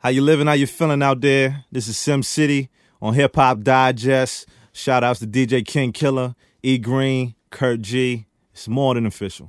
How you living? How you feeling out there? This is Sim City on Hip Hop Digest. Shout outs to DJ King Killer, E Green, Kurt G. It's more than official.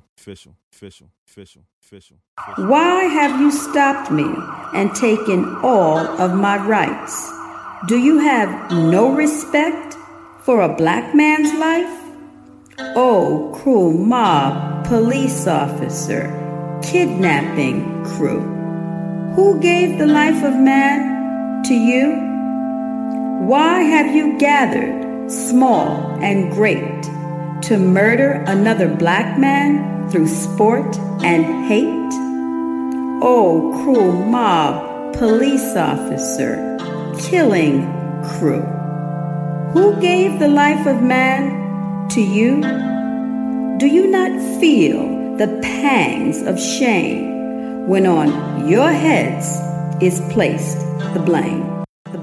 Why have you stopped me and taken all of my rights? Do you have no respect for a black man's life? Oh, cruel mob, police officer, kidnapping crew. Who gave the life of man to you? Why have you gathered, small and great, to murder another black man through sport and hate? Oh, cruel mob, police officer, killing crew. Who gave the life of man to you? Do you not feel the pangs of shame when on your heads is placed the blame?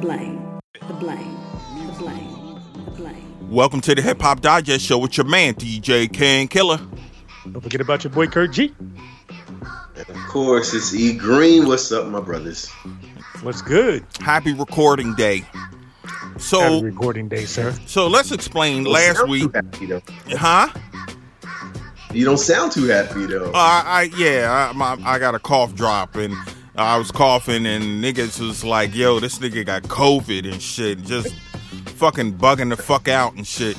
Welcome to the Hip Hop Digest Show with your man, DJ King Killer. Don't forget about your boy, Kurt G. And of course, it's E Green. What's up, my brothers? What's good? Happy recording day. Happy recording day, sir. So let's explain last week. Huh? You don't sound too happy, though. I got a cough drop, and I was coughing, and niggas was like, yo, this nigga got COVID and shit. Just fucking bugging the fuck out and shit.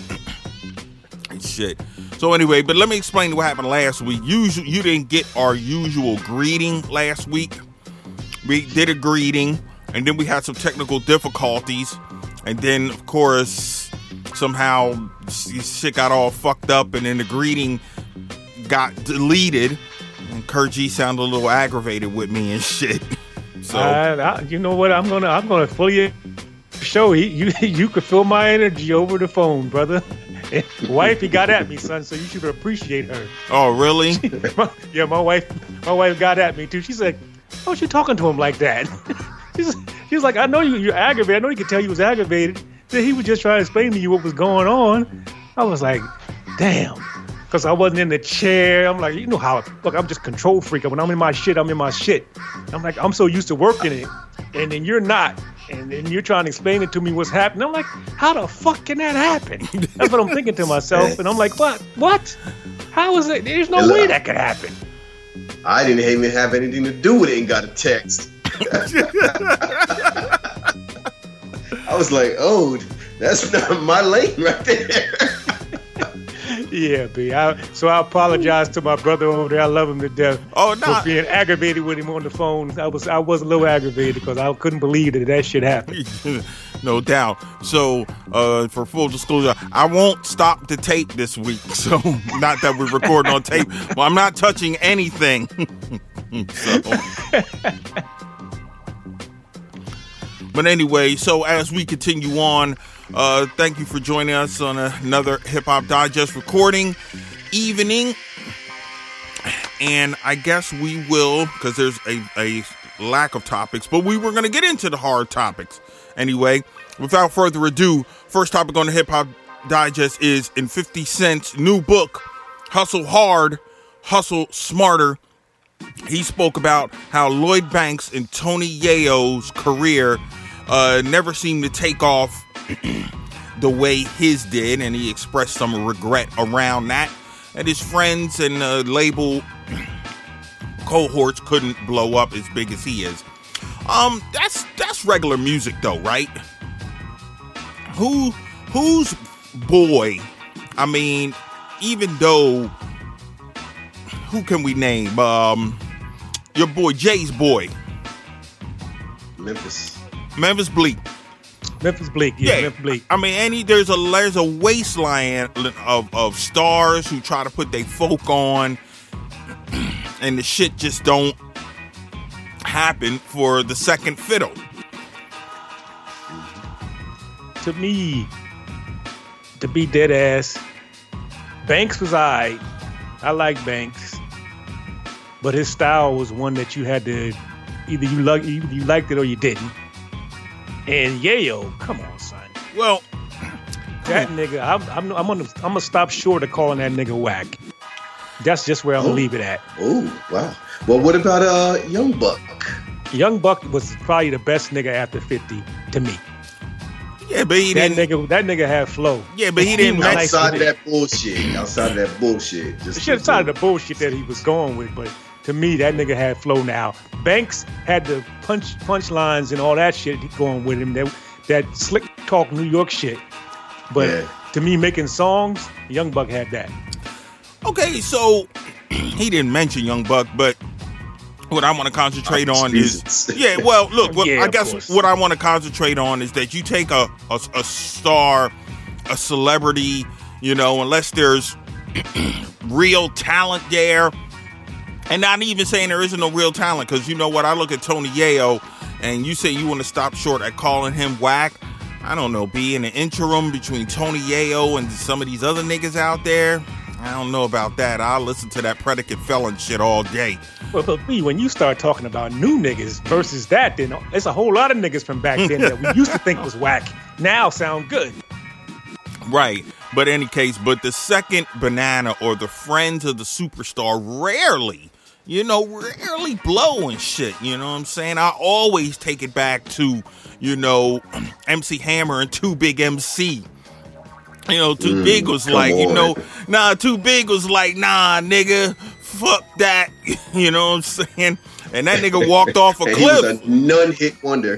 So anyway, but let me explain what happened last week. You didn't get our usual greeting last week. We did a greeting, and then we had some technical difficulties. And then, of course, somehow shit got all fucked up, and then the greeting got deleted, and Kurt G sounded a little aggravated with me and shit. So you know what? I'm gonna fully show you could feel my energy over the phone, brother. Wifey got at me, son, so you should appreciate her. Oh, really? Yeah, my wife got at me too. She said, "Why was you talking to him like that?" She was like, "I know you're aggravated. I know you could tell you was aggravated. That he was just trying to explain to you what was going on." I was like, "Damn." Because I wasn't in the chair. I'm like, you know how, look, I'm just control freak. When I'm in my shit, I'm in my shit. I'm like, I'm so used to working it. And then you're not. And then you're trying to explain it to me what's happening. I'm like, how the fuck can that happen? That's what I'm thinking to myself. And I'm like, what? How is it? There's no way that could happen. I didn't even have anything to do with it and got a text. I was like, oh, that's not my lane right there. Yeah, B. So I apologize to my brother over there. I love him to death. Oh, no. For being aggravated with him on the phone. I was a little aggravated because I couldn't believe that shit happened. No doubt. So, for full disclosure, I won't stop the tape this week. So, not that we're recording on tape. Well, I'm not touching anything. But anyway, so as we continue on, thank you for joining us on another Hip Hop Digest recording evening. And I guess we will, because there's a lack of topics, but we were going to get into the hard topics. Anyway, without further ado, first topic on the Hip Hop Digest is in 50 Cent's new book, Hustle Hard, Hustle Smarter. He spoke about how Lloyd Banks and Tony Yayo's career never seemed to take off the way his did, and he expressed some regret around that, and his friends and label cohorts couldn't blow up as big as he is. That's regular music though, right? Whose boy? I mean, even though, who can we name? Your boy Jay's boy, Memphis Bleek. Memphis Bleek, yeah. Memphis Bleek. I mean, there's a wasteland of stars who try to put their folk on, and the shit just don't happen for the second fiddle. To me, to be dead ass, Banks was alright. I like Banks, but his style was one that you had to either you liked it or you didn't. And Yayo, come on, son. Well, that nigga, I'm gonna stop short of calling that nigga whack. That's just where I'm gonna leave it at. Oh, wow. Well, what about Young Buck? Young Buck was probably the best nigga after 50 to me. Yeah, but that nigga had flow. Yeah, but he didn't. Outside of that bullshit. Outside of the bullshit that he was going with, but to me, that nigga had flow. Now Banks had the punch lines and all that shit going with him. That slick talk New York shit. But to me, making songs, Young Buck had that. Okay, so he didn't mention Young Buck, but what I want to concentrate on is I guess what I want to concentrate on is that you take a star, a celebrity, unless there's real talent there, and not even saying there isn't no real talent, because you know what, I look at Tony Yayo, and you say you want to stop short at calling him whack. I don't know, be in the interim between Tony Yayo and some of these other niggas out there. I don't know about that. I'll listen to that predicate felon shit all day. But B, when you start talking about new niggas versus that, then it's a whole lot of niggas from back then that we used to think was whack now sound good. Right. But in any case, the second banana or the friends of the superstar rarely blow and shit. You know what I'm saying? I always take it back to, MC Hammer and Too Big MC. Too Big was like, Too Big was like, nah, nigga, fuck that. You know what I'm saying? And that nigga walked off a cliff. He was a non-hit wonder.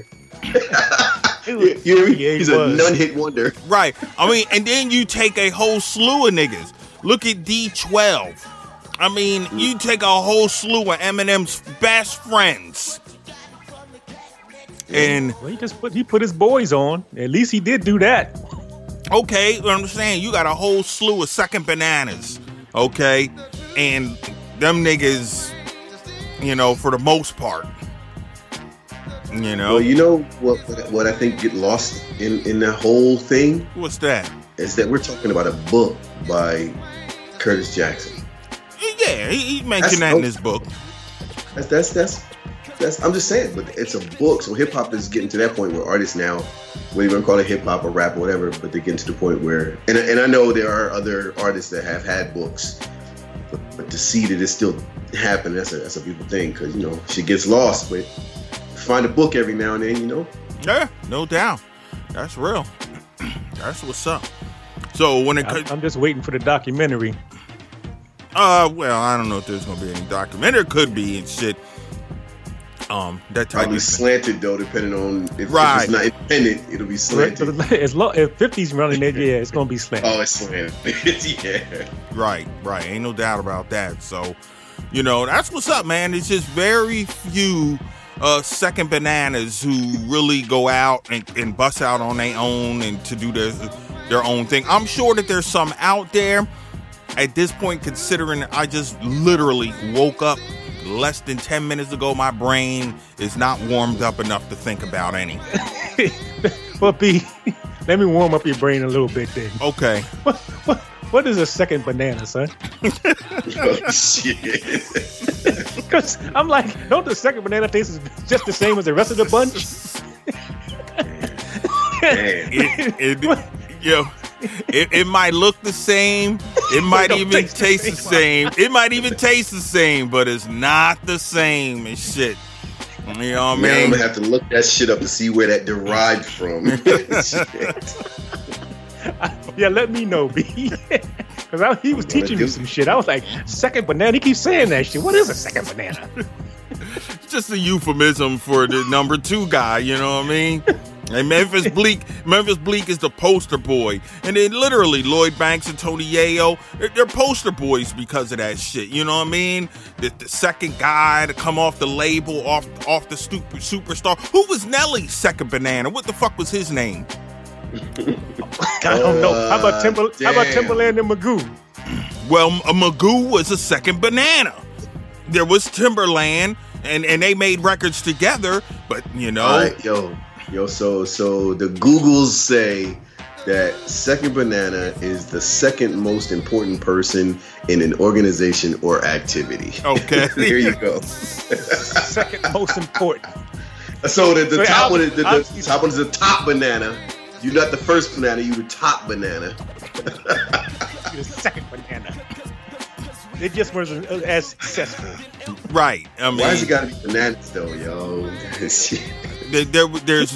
He's a non-hit wonder. Right. I mean, and then you take a whole slew of niggas. Look at D12. I mean, you take a whole slew of Eminem's best friends. And he put his boys on. At least he did do that. Okay, I'm saying you got a whole slew of second bananas, okay? And them niggas, for the most part, Well, you know what I think get lost in the whole thing? What's that? Is that we're talking about a book by Curtis Jackson. Yeah, he mentioned that in his book. That's I'm just saying, but it's a book. So hip hop is getting to that point where artists now, whether you want to call it hip hop or rap or whatever, but they're getting to the point where, and I know there are other artists that have had books, but to see that it's still happening, that's a beautiful thing, because shit gets lost. But find a book every now and then, Yeah, no doubt. That's real. That's what's up. So when I'm just waiting for the documentary. Well, I don't know if there's gonna be any documentary. Could be and shit. That type probably of slanted though, depending on if it's not independent, it'll be slanted. If 50's running it, yeah, it's gonna be slanted. Oh, it's slanted. Yeah. Right. Ain't no doubt about that. So, that's what's up, man. It's just very few second bananas who really go out and bust out on their own and to do their own thing. I'm sure that there's some out there. At this point, considering I just literally woke up less than 10 minutes ago, my brain is not warmed up enough to think about anything. Well, B, let me warm up your brain a little bit then. Okay. What is a second banana, son? Oh, shit. Because I'm like, don't the second banana taste just the same as the rest of the bunch? It might look the same. It might even taste the same. It might even taste the same, but it's not the same and shit. You know what I mean? I'm gonna have to look that shit up to see where that derived from. Yeah, let me know, B. Because he was teaching me some shit. I was like, second banana. He keeps saying that shit. What is a second banana? It's just a euphemism for the number 2 guy. You know what I mean? And Memphis Bleak is the poster boy. And then literally Lloyd Banks and Tony Yayo, they're poster boys because of that shit. You know what I mean? The second guy to come off the label, off the superstar. Who was Nelly's second banana? What the fuck was his name? I don't know. How about Timberland and Magoo? Well, Magoo was a second banana. There was Timberland, and they made records together, but All right, yo, so the Googles say that second banana is the second most important person in an organization or activity. Okay. There you go. Second most important. So the top one is the top banana. You're not the first banana, you're the top banana. You're the second banana. It just wasn't as successful. Right. I mean, why has it got to be bananas though, yo? there was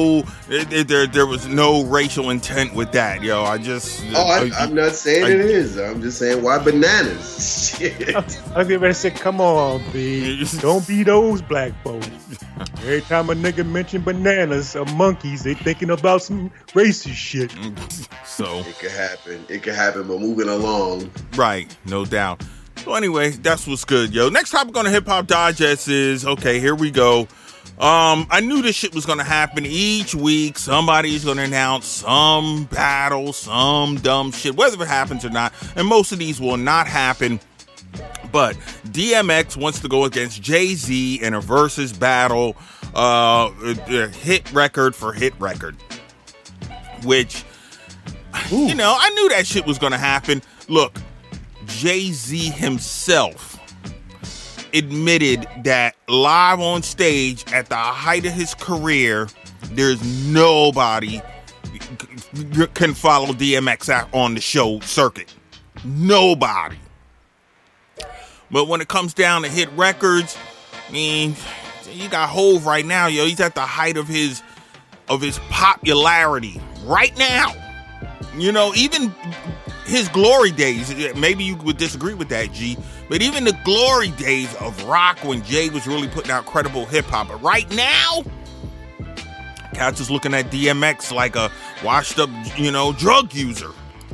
no racial intent with that, yo. I'm not saying it is. I'm just saying why bananas? Shit. I'm getting ready to say, come on, B. Don't be those black folks. Every time a nigga mention bananas or monkeys, they thinking about some racist shit. So it could happen. It could happen, but moving along. Right, no doubt. So anyway, that's what's good, yo. Next topic on the Hip Hop Digest is, okay, here we go. I knew this shit was going to happen each week. Somebody's going to announce some battle, some dumb shit, whether it happens or not. And most of these will not happen. But DMX wants to go against Jay-Z in a versus battle, hit record for hit record. Which, you know, I knew that shit was going to happen. Look, Jay-Z himself admitted that live on stage at the height of his career, there's nobody can follow DMX out on the show circuit. Nobody. But when it comes down to hit records, I mean, you got Hove right now, yo. He's at the height of his popularity right now. You know, even his glory days, maybe you would disagree with that, G, but even the glory days of rock when Jay was really putting out credible hip-hop, but right now, cats is looking at DMX like a washed-up, you know, drug user.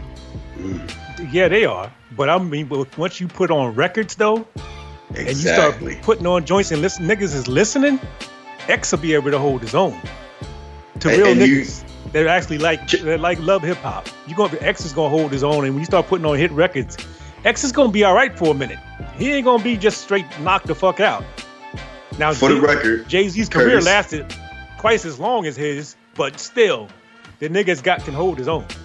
Yeah, they are. But I mean, once you put on records, though, and you start putting on joints and niggas is listening, X will be able to hold his own. To real niggas that actually love hip hop, X is gonna hold his own. And when you start putting on hit records, X is gonna be all right for a minute. He ain't gonna be just straight knocked the fuck out. Now, for the record, Jay-Z's career lasted twice as long as his, but still, the niggas can hold his own.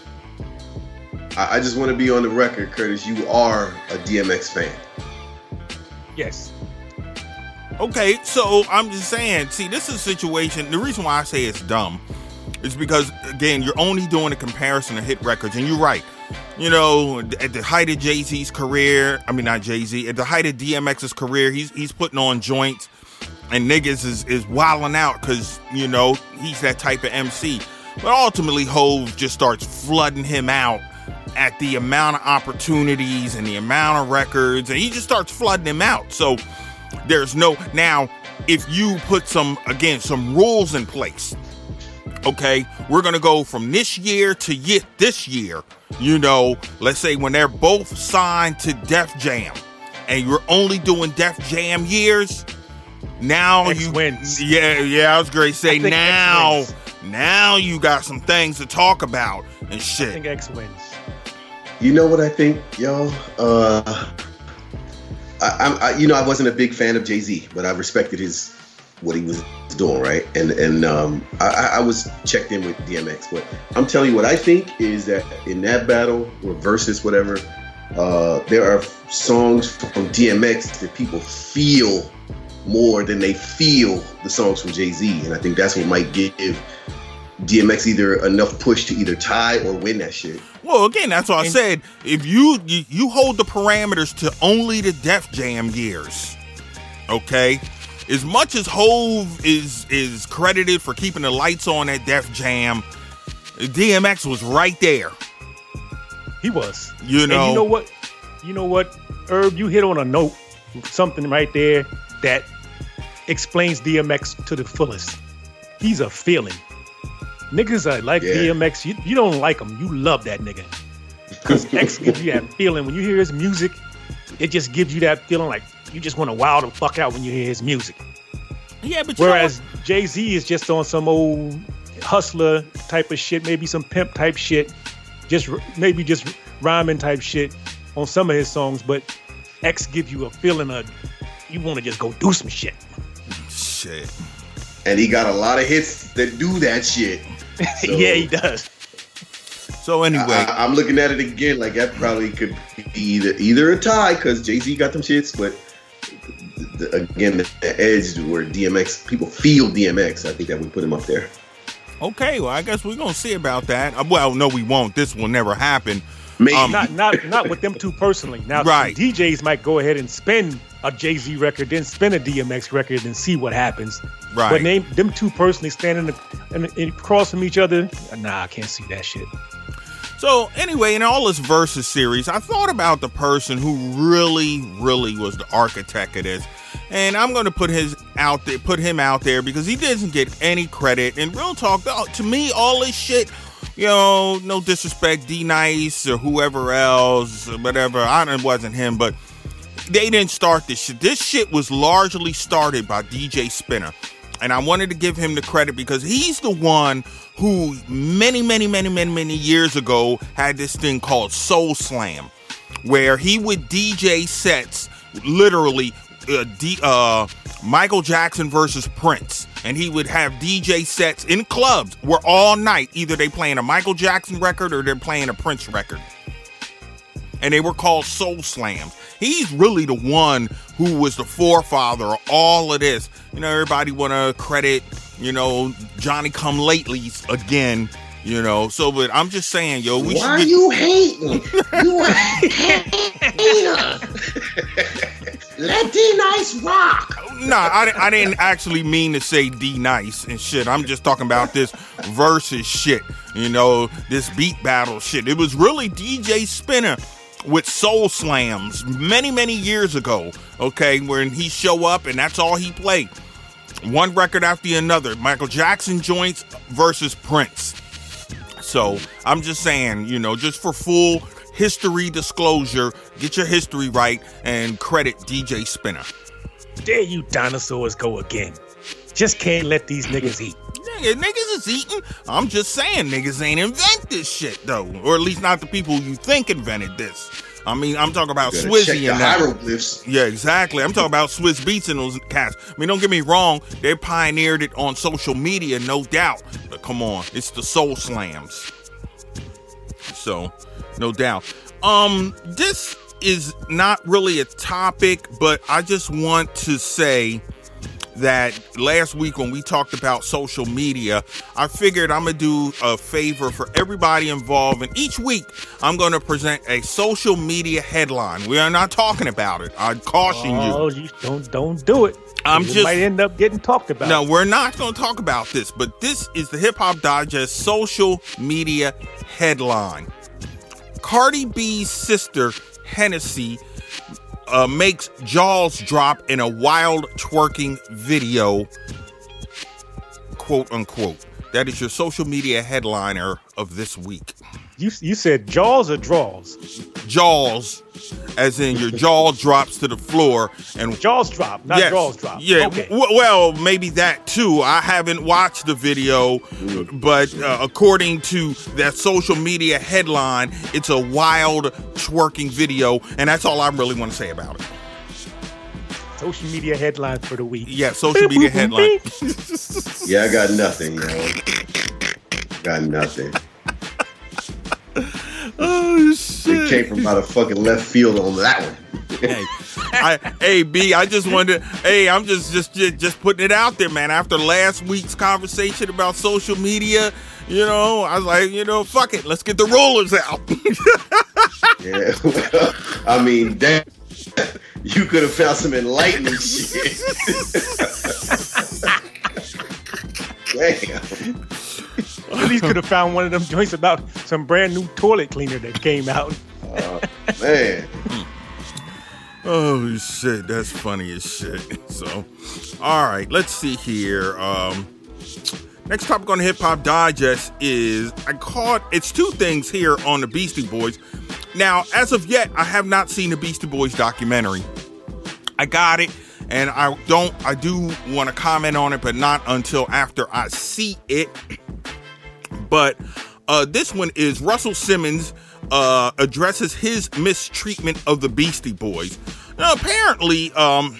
I just want to be on the record, Curtis. You are a DMX fan. Yes. Okay, so I'm just saying, see, this is a situation, the reason why I say it's dumb is because, again, you're only doing a comparison of hit records, and you're right. You know, at the height of Jay-Z's career, I mean, not Jay-Z, at the height of DMX's career, he's putting on joints, and niggas is wilding out because, you know, he's that type of MC. But ultimately, Hove just starts flooding him out at the amount of opportunities and the amount of records, and he just starts flooding them out. So there's now, if you put some rules in place, okay, we're going to go from this year to this year, you know, let's say when they're both signed to Def Jam, and you're only doing Def Jam years, now X wins. Yeah, I was going to say now you got some things to talk about and shit. I think X wins. You know what I think, y'all? I wasn't a big fan of Jay-Z, but I respected what he was doing, right? And I was checked in with DMX, but I'm telling you what I think is that in that battle or versus whatever, there are songs from DMX that people feel more than they feel the songs from Jay-Z, and I think that's what might give DMX either enough push to either tie or win that shit. Well, again, that's what I said. If you hold the parameters to only the Def Jam years, okay? As much as Hove is credited for keeping the lights on at Def Jam, DMX was right there. He was. You know. And you know what, Herb, you hit on a note, something right there that explains DMX to the fullest. He's a feeling. Niggas are like DMX. You don't like him. You love that nigga. Because X gives you that feeling. When you hear his music, it just gives you that feeling like you just want to wow the fuck out when you hear his music. Yeah, but whereas Jay-Z is just on some old hustler type of shit, maybe some pimp type shit, just rhyming type shit on some of his songs. But X gives you a feeling of you want to just go do some shit. Shit. And he got a lot of hits that do that shit. So, yeah, he does. So anyway, I'm looking at it again like that probably could be either a tie because Jay-Z got them shits, but again, the edge where DMX, people feel DMX, I think that would put him up there. Okay, well, I guess we're going to see about that. Well, no, we won't. This will never happen. Maybe. Not with them two personally. Now, Right. DJs might go ahead and spin a Jay-Z record, then spin a DMX record, and see what happens. Right. But them two personally standing across from each other, nah, I can't see that shit. So anyway, in all this Versus series, I thought about the person who really, really was the architect of this, and I'm going to put him out there because he doesn't get any credit. And real talk, to me, all this shit, you know, no disrespect, D-Nice or whoever else, or whatever. It wasn't him, but they didn't start this shit. This shit was largely started by DJ Spinner. And I wanted to give him the credit because he's the one who many years ago had this thing called Soul Slam, where he would DJ sets, literally Michael Jackson versus Prince. And he would have DJ sets in clubs where all night, either they playing a Michael Jackson record or they're playing a Prince record. And they were called Soul Slams. He's really the one who was the forefather of all of this. You know, everybody want to credit, you know, Johnny Come Latelys again, you know. So, but I'm just saying, yo, Why are you hating? You a hater. Let D-Nice rock. Nah, I didn't actually mean to say D-Nice and shit. I'm just talking about this Versus shit, you know, this beat battle shit. It was really DJ Spinner with Soul Slams many years ago, okay, when he show up and that's all he played. One record after another. Michael Jackson joints versus Prince. So I'm just saying, you know, just for full history disclosure, get your history right and credit DJ Spinner. There you dinosaurs go again. Just can't let these niggas eat. Yeah, niggas is eating. I'm just saying niggas ain't invent this shit though, or at least not the people you think invented this. I mean, I'm talking about Swizzy and that. Hieroglyphs. Yeah, exactly. I'm talking about Swizz Beatz and those cats. I mean, don't get me wrong, they pioneered it on social media, no doubt. But come on, it's the Soul Slams. So, no doubt. This is not really a topic, but I just want to say that last week when we talked about social media, I figured I'm going to do a favor for everybody involved. And each week, I'm going to present a social media headline. We are not talking about it. I caution you. Oh, you don't do it. It might end up getting talked about. No, we're not going to talk about this, but this is the Hip Hop Digest social media headline. Cardi B's sister, Hennessy, makes jaws drop in a wild twerking video, quote unquote. That is your social media headliner of this week. You said jaws or draws? Jaws, as in your jaw drops to the floor and jaws drop, not draws drop. Yeah, okay. Well, maybe that too. I haven't watched the video, but according to that social media headline, it's a wild twerking video, and that's all I really want to say about it. Social media headline for the week. Yeah, social media headline. Yeah, I got nothing, yo. Got nothing. Oh shit! It came from out of fucking left field on that one. Hey, B, I just wanted to, I'm just putting it out there, man. After last week's conversation about social media, you know, I was like, you know, fuck it, let's get the rollers out. Yeah, well, I mean, damn, you could have found some enlightening shit. Damn. At least could have found one of them joints about some brand new toilet cleaner that came out. Man. Oh shit, that's funny as shit. So, all right, let's see here. Next topic on the Hip Hop Digest is it's two things here on the Beastie Boys. Now, as of yet, I have not seen the Beastie Boys documentary. I got it, and I do want to comment on it, but not until after I see it. But this one is Russell Simmons addresses his mistreatment of the Beastie Boys. Now, apparently, hold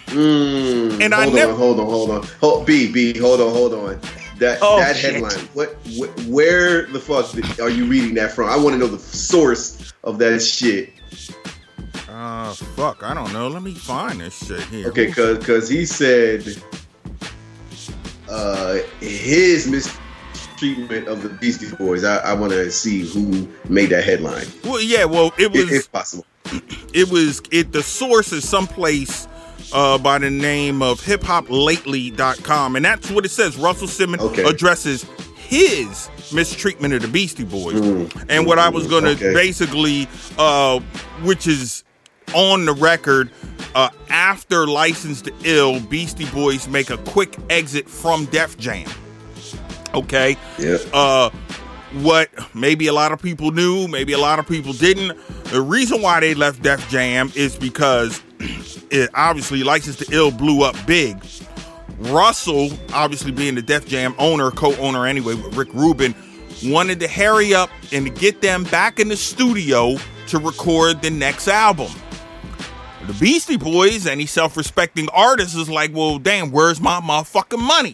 on. B, hold on. That headline. Where the fuck are you reading that from? I want to know the source of that shit. Fuck, I don't know. Let me find this shit here. Okay, because he said his mistreatment mistreatment of the Beastie Boys. I want to see who made that headline. Well, yeah, well, it was, if possible. The source is someplace by the name of hiphoplately.com, and that's what it says. Russell Simmons addresses his mistreatment of the Beastie Boys. And what I was going to basically, which is on the record, after License to Ill, Beastie Boys make a quick exit from Def Jam. Okay? Yeah. What maybe a lot of people knew, maybe a lot of people didn't. The reason why they left Def Jam is because obviously License to Ill blew up big. Russell, obviously being the Def Jam owner, co-owner anyway, with Rick Rubin, wanted to hurry up and to get them back in the studio to record the next album. The Beastie Boys, any self-respecting artist, is like, well, damn, where's my motherfucking money?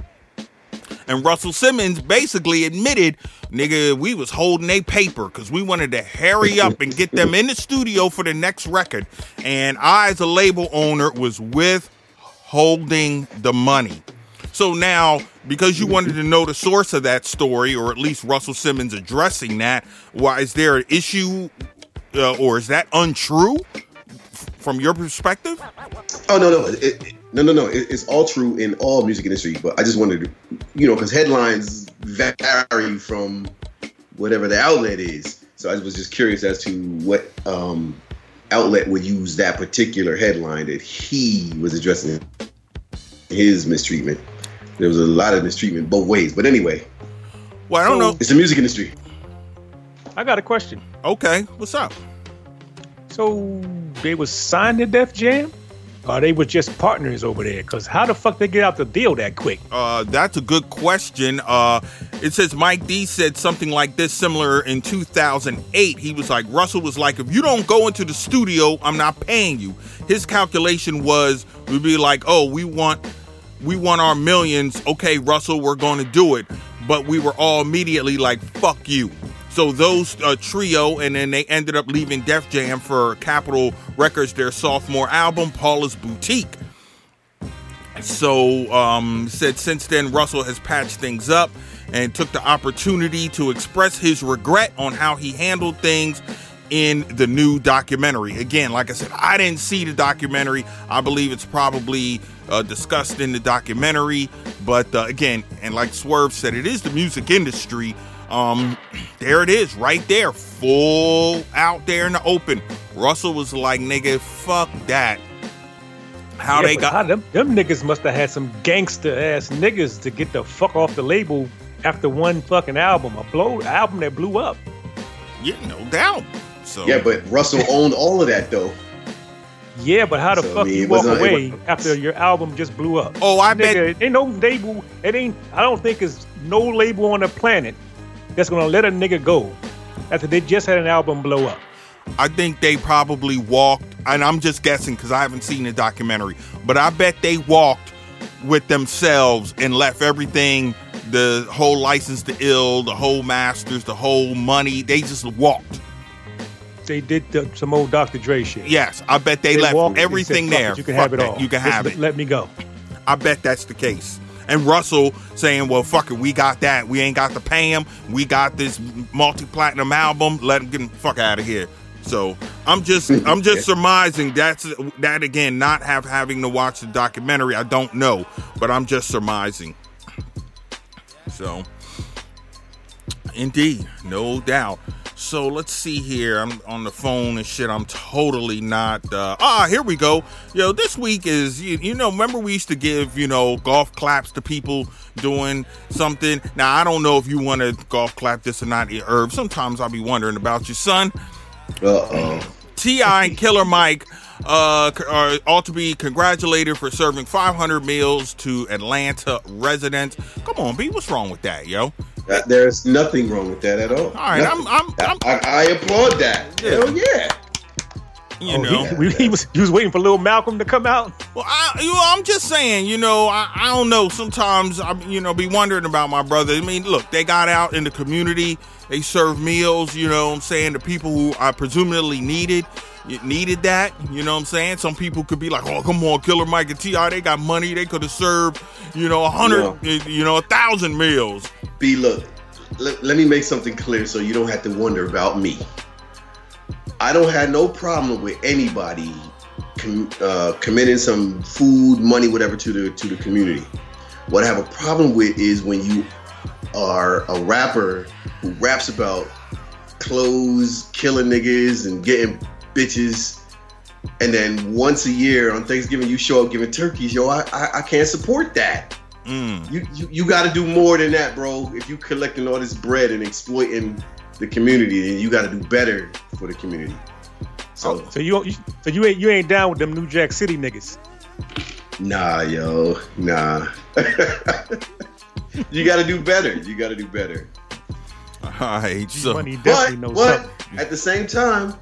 And Russell Simmons basically admitted, nigga, we was holding a paper because we wanted to hurry up and get them in the studio for the next record. And I, as a label owner, was withholding the money. So now, because you wanted to know the source of that story, or at least Russell Simmons addressing that, why is there an issue, or is that untrue from your perspective? Oh, no. No. It's all true in all music industry, but I just wanted to, because headlines vary from whatever the outlet is. So I was just curious as to what outlet would use that particular headline that he was addressing his mistreatment. There was a lot of mistreatment both ways. But anyway. Well, I don't know. It's the music industry. I got a question. Okay, what's up? So they was signed to Def Jam? Or they were just partners over there? Because how the fuck they get out the deal that quick? That's a good question. It says Mike D said something like this similar in 2008. He was like, Russell was like, if you don't go into the studio, I'm not paying you. His calculation was, we'd be like, oh, we want our millions. Okay, Russell, we're going to do it. But we were all immediately like, fuck you. So those trio, and then they ended up leaving Def Jam for Capitol Records, their sophomore album, Paula's Boutique. So said since then, Russell has patched things up and took the opportunity to express his regret on how he handled things in the new documentary. Again, like I said, I didn't see the documentary. I believe it's probably discussed in the documentary. But again, and like Swerve said, it is the music industry. There it is, right there, full out there in the open. Russell was like, nigga, fuck that. Them niggas must have had some gangster ass niggas to get the fuck off the label after one fucking album, album that blew up. Yeah, no doubt. So yeah, but Russell owned all of that though. Yeah, but how the fuck you walk away after your album just blew up? Oh, I bet ain't no label. I don't think there's no label on the planet that's gonna let a nigga go after they just had an album blow up. I think they probably walked, and I'm just guessing because I haven't seen the documentary, but I bet they walked with themselves and left everything, the whole License to Ill, the whole masters, the whole money. They just walked. They did some old Dr. Dre shit. Yes, I bet they left everything there. You can have it all. You can have it. Let me go. I bet that's the case. And Russell saying, well, fuck it, we got that. We ain't got to pay him. We got this multi-platinum album. Let him get the fuck out of here. So I'm just surmising that again, not having to watch the documentary. I don't know, but I'm just surmising. So indeed, no doubt. So let's see here. I'm on the phone and shit. I'm totally not. Here we go. Yo, this week is, remember we used to give, golf claps to people doing something. Now, I don't know if you want to golf clap this or not, Herb. Sometimes I'll be wondering about your son. T.I. and Killer Mike ought to be congratulated for serving 500 meals to Atlanta residents. Come on, B, what's wrong with that, yo? There's nothing wrong with that at all. All right, I applaud that. Yeah. Hell yeah. You know, he was waiting for Lil Malcolm to come out. Well, I'm just saying, I don't know. Sometimes I, be wondering about my brother. I mean, look, they got out in the community. They served meals. You know what I'm saying? The people who I presumably needed that. You know what I'm saying? Some people could be like, oh, come on, Killer Mike and T.I., they got money. They could have served, 100, 1,000 meals. B, look, let me make something clear so you don't have to wonder about me. I don't have no problem with anybody committing some food, money, whatever to the community. What I have a problem with is when you are a rapper who raps about clothes, killing niggas, and getting bitches, and then once a year on Thanksgiving you show up giving turkeys. Yo, I can't support that. You got to do more than that, bro. If you collecting all this bread and exploiting the community, then you got to do better for the community. So you ain't down with them New Jack City niggas? Nah, yo, nah. You got to do better. You got to do better. All right, so money definitely knows something. At the same time,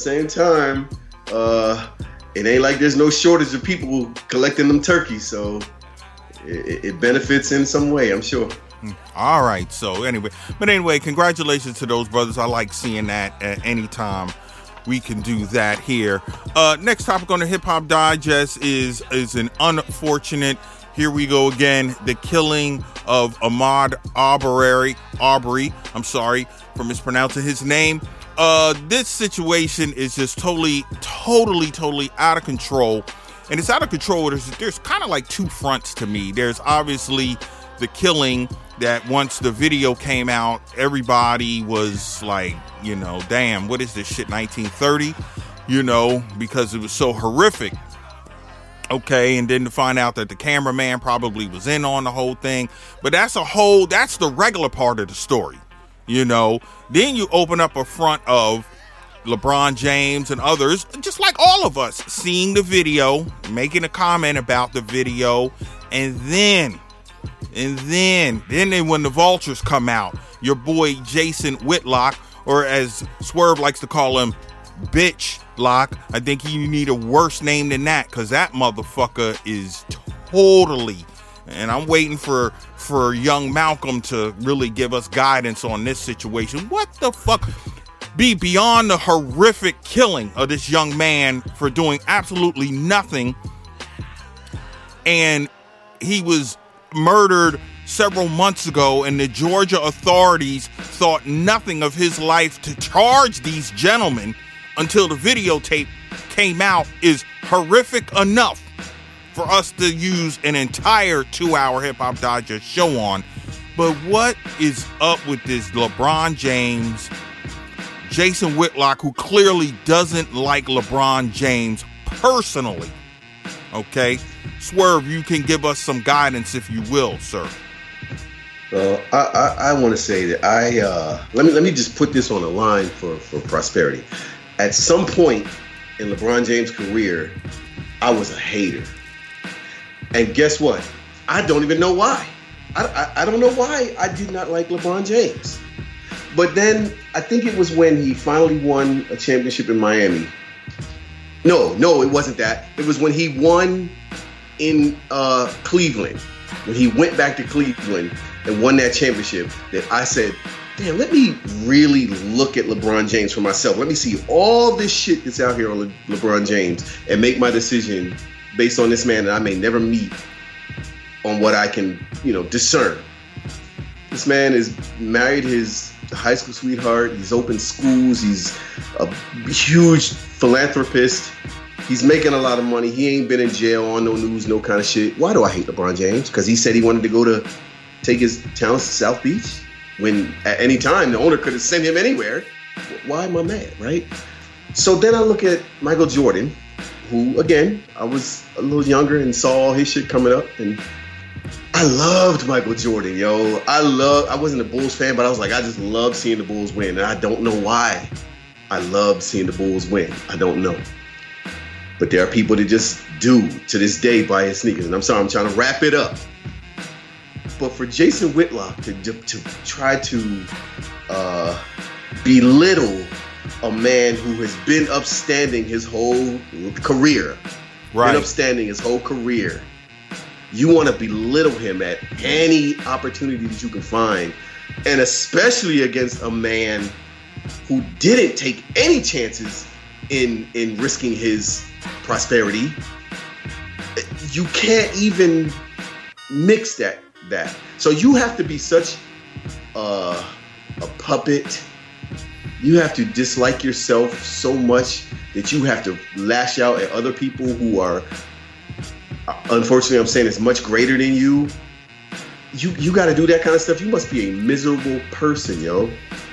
it ain't like there's no shortage of people collecting them turkeys, so it benefits in some way, I'm sure. All right, so anyway, congratulations to those brothers. I like seeing that at any time we can do that here. Next topic on the Hip Hop Digest is an unfortunate, here we go again, the killing of Ahmaud Arbery. I'm sorry for mispronouncing his name. This situation is just totally out of control. And it's out of control. There's kind of like two fronts to me. There's obviously the killing that once the video came out, everybody was like, damn, what is this shit, 1930? Because it was so horrific. Okay, and then to find out that the cameraman probably was in on the whole thing. But that's the regular part of the story. Then you open up a front of LeBron James and others, just like all of us, seeing the video, making a comment about the video, and then when the vultures come out, your boy Jason Whitlock, or as Swerve likes to call him, Bitch Lock. I think you need a worse name than that, because that motherfucker is totally, and I'm waiting for young Malcolm to really give us guidance on this situation. What the fuck? Beyond the horrific killing of this young man for doing absolutely nothing, and he was murdered several months ago, and the Georgia authorities thought nothing of his life to charge these gentlemen until the videotape came out, is horrific enough for us to use an entire 2-hour Hip Hop Digest show on. But what is up with this LeBron James, Jason Whitlock, who clearly doesn't like LeBron James personally? Okay, Swerve, you can give us some guidance if you will, sir. Well, I want to say that let me just put this on the line for prosperity. At some point in LeBron James' career, I was a hater, and guess what? I don't even know why. I don't know why I did not like LeBron James. But then I think it was when he finally won a championship in Miami. No, it wasn't that. It was when he won in Cleveland. When he went back to Cleveland and won that championship, that I said, damn, let me really look at LeBron James for myself. Let me see all this shit that's out here on LeBron James and make my decision based on this man that I may never meet, on what I can, discern. This man is married his high school sweetheart. He's opened schools. He's a huge philanthropist. He's making a lot of money. He ain't been in jail, on no news, no kind of shit. Why do I hate LeBron James? Because he said he wanted to take his talents to South Beach, when at any time the owner could have sent him anywhere. Why am I mad, right? So then I look at Michael Jordan, who, again, I was a little younger and saw all his shit coming up, and I loved Michael Jordan, yo. I wasn't a Bulls fan, but I was like, I just love seeing the Bulls win. And I don't know why I love seeing the Bulls win. I don't know. But there are people that just do, to this day, buy his sneakers. And I'm sorry, I'm trying to wrap it up. But for Jason Whitlock to try to belittle a man who has been upstanding his whole career. Right. Been upstanding his whole career. You want to belittle him at any opportunity that you can find, and especially against a man who didn't take any chances in risking his prosperity. You can't even mix that. So you have to be such a puppet. You have to dislike yourself so much that you have to lash out at other people who are, unfortunately, I'm saying, it's much greater than you. You got to do that kind of stuff. You must be a miserable person, yo.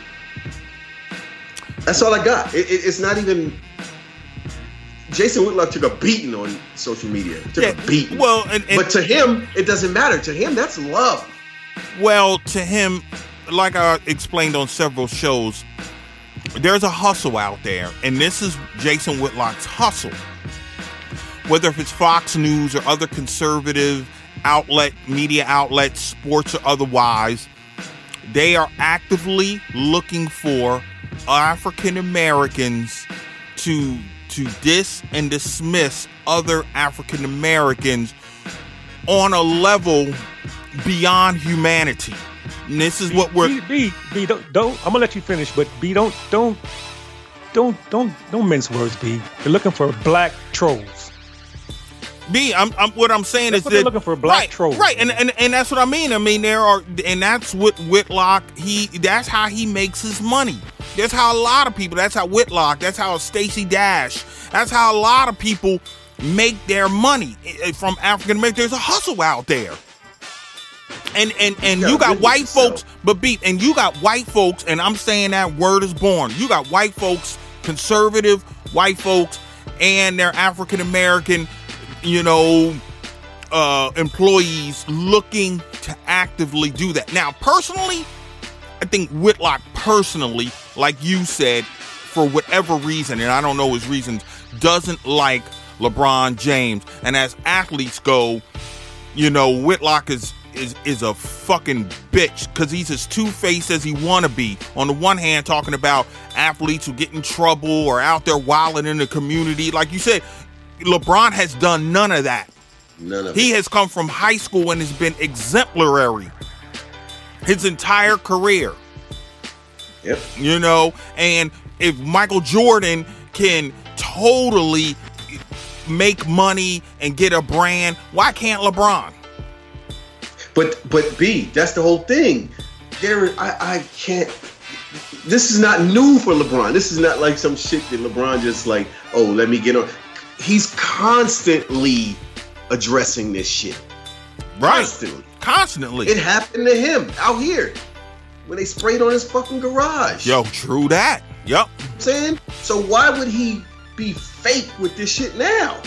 That's all I got. It's not even. Jason Whitlock took a beating on social media. Took a beating. Well, but to him, it doesn't matter. To him, that's love. Well, to him, like I explained on several shows, there's a hustle out there, and this is Jason Whitlock's hustle. Whether if it's Fox News or other conservative media outlets, sports or otherwise, they are actively looking for African Americans to diss and dismiss other African Americans on a level beyond humanity. And this is what we're B, don't I'm gonna let you finish, but B, don't mince words, B. They're looking for black trolls. B, what I'm saying that's is what that they're looking for, black trolls. Right, and that's what I mean. I mean, and that's what Whitlock, that's how he makes his money. That's how a lot of people, that's how Whitlock, that's how Stacey Dash, that's how a lot of people make their money from African Americans. There's a hustle out there. And you got white folks, and you got white folks, and I'm saying that word is born. You got white folks, conservative white folks, and their African American, employees looking to actively do that. Now, personally, I think Whitlock personally, like you said, for whatever reason, and I don't know his reasons, doesn't like LeBron James. And as athletes go, Whitlock is a fucking bitch because he's as two-faced as he want to be. On the one hand, talking about athletes who get in trouble or out there wilding in the community. Like you said, LeBron has done none of that. None of He it. has come from high school and has been exemplary his entire career. Yep. And if Michael Jordan can totally make money and get a brand, why can't LeBron? But B, that's the whole thing. I can't. This is not new for LeBron. This is not like some shit that LeBron just like, oh, let me get on. He's constantly addressing this shit. Right. Constantly. It happened to him out here when they sprayed on his fucking garage. Yo, true that. Yep. Saying? So why would he be fake with this shit now?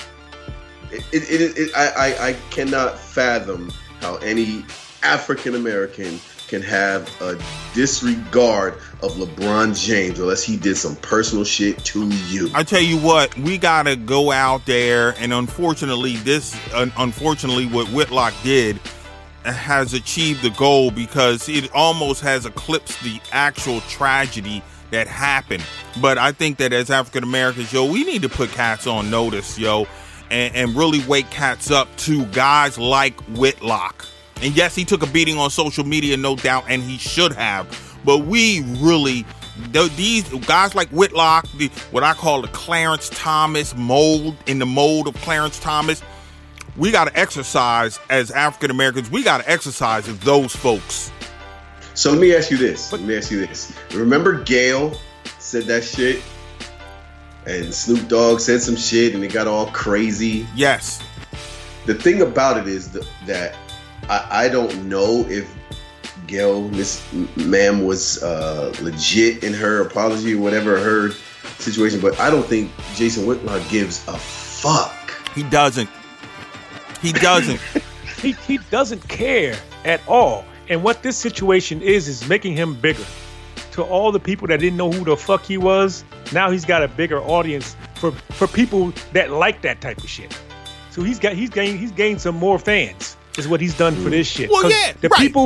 I cannot fathom how any African American can have a disregard of LeBron James unless he did some personal shit to you. I tell you what, we gotta go out there, and unfortunately what Whitlock did has achieved the goal because it almost has eclipsed the actual tragedy that happened. But I think that as African Americans, we need to put cats on notice, and really wake cats up to guys like Whitlock. And yes, he took a beating on social media, no doubt, and he should have. But we really, these guys like Whitlock, what I call the Clarence Thomas mold, in the mold of Clarence Thomas, we got to exercise as African Americans. We got to exercise as those folks. So let me ask you this. Remember Gayle said that shit? And Snoop Dogg said some shit and it got all crazy. Yes. The thing about it is that I don't know if Gayle, Miss Ma'am, was legit in her apology or whatever, her situation, but I don't think Jason Whitlock gives a fuck. He doesn't. He doesn't. He doesn't care at all. And what this situation is making him bigger. To all the people that didn't know who the fuck he was, now he's got a bigger audience for people that like that type of shit. So he's gained some more fans. Is what he's done for this shit. Well, yeah, the right. people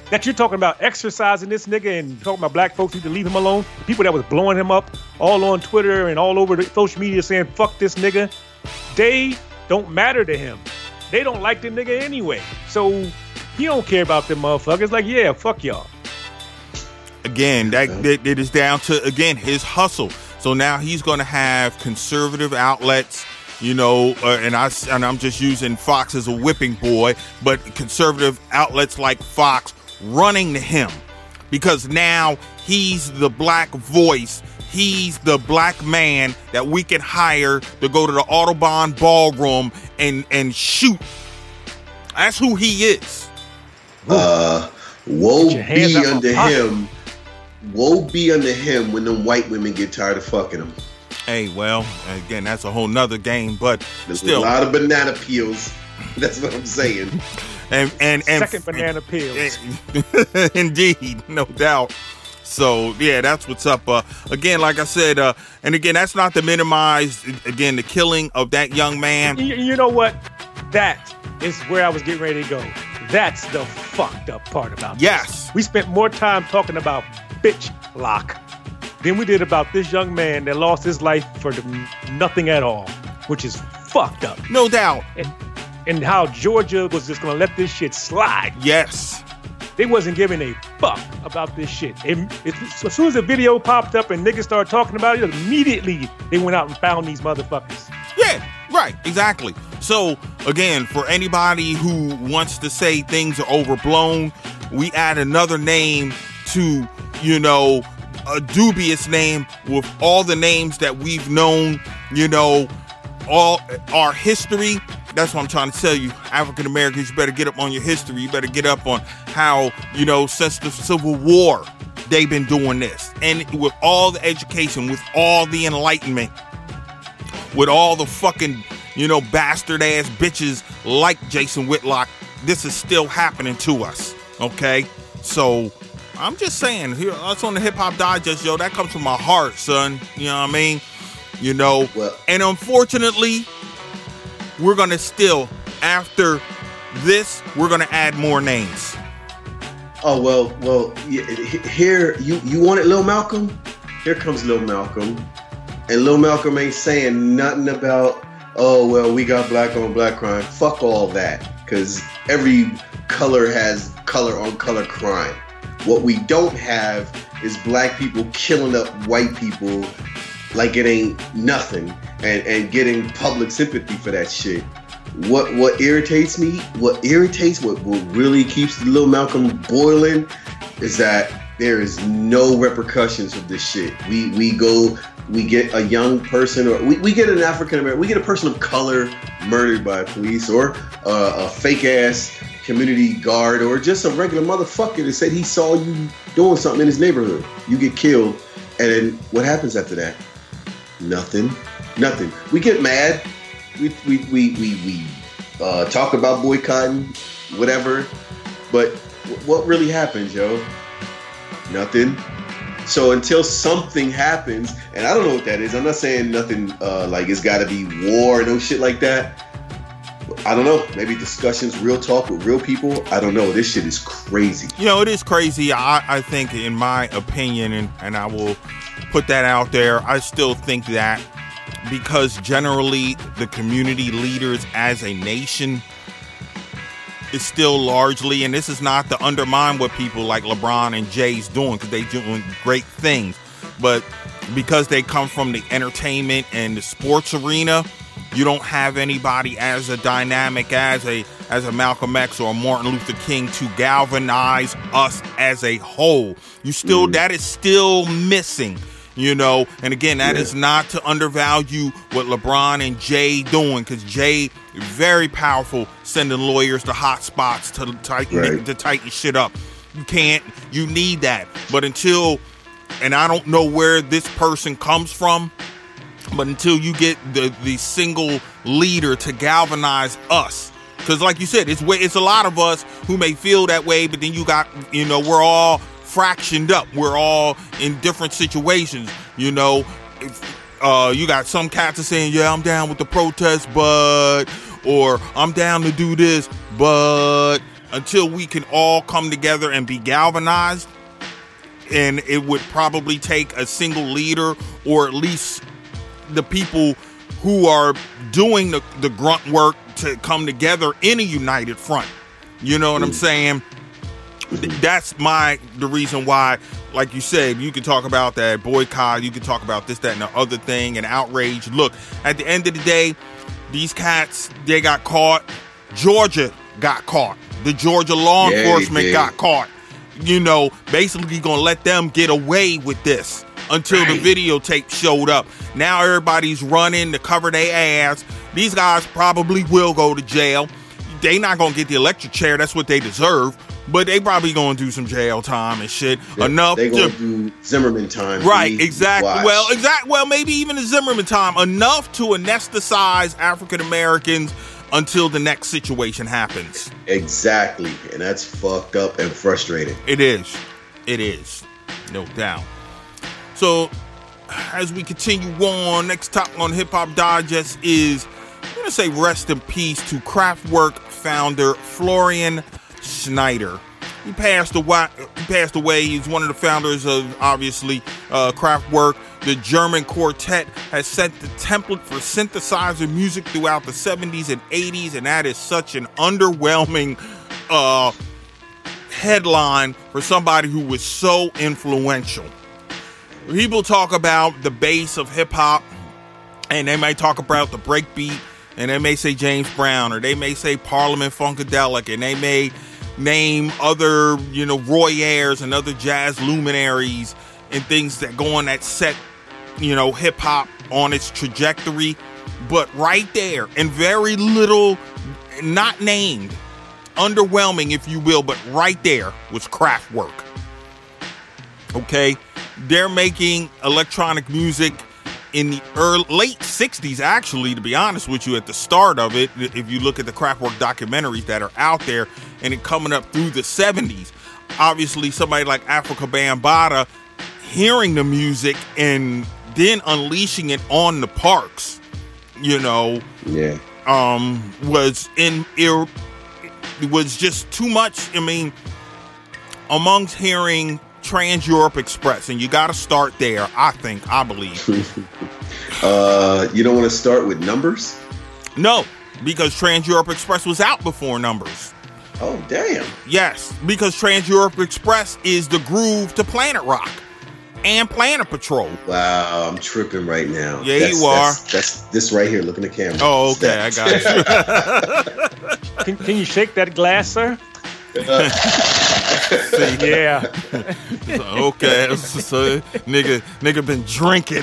that you're talking about exercising this nigga and talking about black folks need to leave him alone. The people that was blowing him up all on Twitter and all over the social media saying, fuck this nigga, they don't matter to him. They don't like the nigga anyway. So he don't care about them motherfuckers. Like, yeah, fuck y'all. Again, that it is down to, again, his hustle. So now he's going to have conservative outlets, you know, and I'm just using Fox as a whipping boy, but conservative outlets like Fox running to him because now he's the black voice. He's the black man that we can hire to go to the Audubon ballroom and shoot. That's who he is. Woe be unto him. Woe be unto him when them white women get tired of fucking him. Hey, well, again, that's a whole nother game, but there's still a lot of banana peels. That's what I'm saying. And second banana peels. Indeed, no doubt. So yeah, that's what's up. Again, like I said, and again, that's not to minimize again the killing of that young man. You know what? That is where I was getting ready to go. That's the fucked up part about this. We spent more time talking about bitch lock than we did about this young man that lost his life for nothing at all, which is fucked up. No doubt. And how Georgia was just going to let this shit slide. Yes. They wasn't giving a fuck about this shit. As soon as the video popped up and niggas started talking about it, immediately they went out and found these motherfuckers. Yeah, right, exactly. So, again, for anybody who wants to say things are overblown, we add another name to, you know, a dubious name with all the names that we've known, you know, all our history. That's what I'm trying to tell you. African Americans, you better get up on your history. You better get up on how, you know, since the Civil War, they've been doing this. And with all the education, with all the enlightenment, with all the fucking, you know, bastard ass bitches like Jason Whitlock, this is still happening to us. Okay? So I'm just saying, here, us on the Hip Hop Digest, yo, that comes from my heart, son. You know what I mean? You know, and unfortunately, we're going to still, after this, we're going to add more names. Oh, well, here, you wanted Lil Malcolm? Here comes Lil Malcolm. And Lil Malcolm ain't saying nothing about, oh, well, we got black on black crime. Fuck all that. Because every color has color on color crime. What we don't have is black people killing up white people like it ain't nothing and getting public sympathy for that shit. What irritates me, what really keeps the Lil Malcolm boiling is that there is no repercussions of this shit. We get a young person, or we get an African American, we get a person of color murdered by police, or a fake ass community guard, or just a regular motherfucker that said he saw you doing something in his neighborhood. You get killed, and then what happens after that? Nothing. We get mad. We talk about boycotting, whatever. But what really happens, yo? Nothing. So until something happens, and I don't know what that is. I'm not saying nothing like it's got to be war, no shit like that. I don't know. Maybe discussions, real talk with real people. I don't know. This shit is crazy. You know, it is crazy. I think, in my opinion, and I will put that out there, I still think that because generally the community leaders as a nation is still largely, and this is not to undermine what people like LeBron and Jay's doing, because they doing great things, but because they come from the entertainment and the sports arena, you don't have anybody as a dynamic as a Malcolm X or a Martin Luther King to galvanize us as a whole. You still, that is still missing, you know. And again, that is not to undervalue what LeBron and Jay doing, because Jay very powerful, sending lawyers to hot spots to tighten shit up. You need that. But until, and I don't know where this person comes from, but until you get the single leader to galvanize us, because like you said, it's a lot of us who may feel that way, but then you got, you know, we're all fractioned up. We're all in different situations, you know. You got some cats are saying, yeah, I'm down with the protest, or I'm down to do this, but until we can all come together and be galvanized. And it would probably take a single leader, or at least the people who are doing the grunt work, to come together in a united front. You know what I'm saying? That's the reason why, like you said, you can talk about that boycott, you can talk about this, that, and the other thing, and outrage. Look, at the end of the day, these cats, they got caught. Georgia got caught. The Georgia law enforcement got caught. You know, basically gonna let them get away with this until the videotape showed up. Now everybody's running to cover their ass. These guys probably will go to jail. They not gonna get the electric chair. That's what they deserve. But they probably gonna do some jail time and shit. They gonna do Zimmerman time. Right, exactly. Well, maybe even a Zimmerman time. Enough to anesthetize African Americans until the next situation happens. Exactly. And that's fucked up and frustrating. It is. No doubt. So, as we continue on, next topic on Hip Hop Digest is, I'm going to say rest in peace to Kraftwerk founder Florian Schneider. He passed away. He's one of the founders of, obviously, Kraftwerk. The German quartet has set the template for synthesizer music throughout the 70s and 80s, and that is such an underwhelming headline for somebody who was so influential. People talk about the base of hip-hop, and they may talk about the breakbeat, and they may say James Brown, or they may say Parliament Funkadelic, and they may name other, Roy Ayers and other jazz luminaries and things that go on that set, hip-hop on its trajectory. But right there, and very little, not named, underwhelming, if you will, but right there was Kraftwerk. Okay? They're making electronic music in the late 60s, actually, to be honest with you, at the start of it, if you look at the Kraftwerk documentaries that are out there, and it coming up through the 70s. Obviously, somebody like Afrika Bambaataa hearing the music and then unleashing it on the Parks, was just too much. I mean, amongst hearing Trans Europe Express, and you got to start there, I believe. You don't want to start with Numbers? No, because Trans Europe Express was out before Numbers. Oh, damn. Yes, because Trans Europe Express is the groove to Planet Rock and Planet Patrol. Wow, I'm tripping right now. Yeah, you are. That's this right here. Look in the camera. Oh, okay, I got you. Can you shake that glass, sir? Yeah. Okay, so nigga been drinking.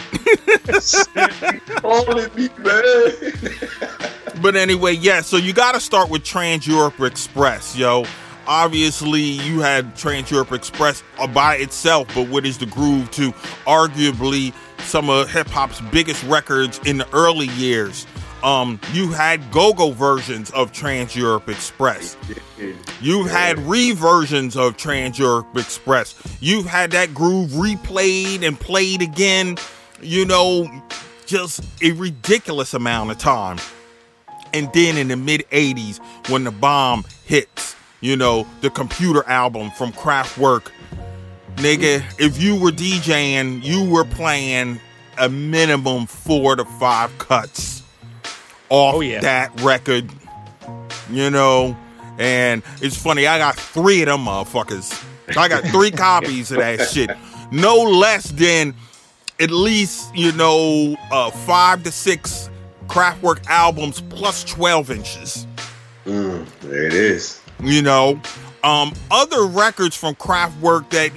Holy me, man. But anyway, yeah, so you got to start with Trans Europe Express, yo. Obviously, you had Trans Europe Express by itself, but what is the groove to arguably some of hip-hop's biggest records in the early years? You had go-go versions of Trans Europe Express. You've had re-versions of Trans Europe Express. You've had that groove replayed and played again, just a ridiculous amount of time. And then in the mid-'80s, when the bomb hits, the Computer album from Kraftwerk, nigga, if you were DJing, you were playing a minimum 4 to 5 cuts off that record, and it's funny, I got 3 of them motherfuckers. I got 3 copies of that shit. No less than at least, 5 to 6 Kraftwerk albums plus 12 inches. There it is. Other records from Kraftwerk that,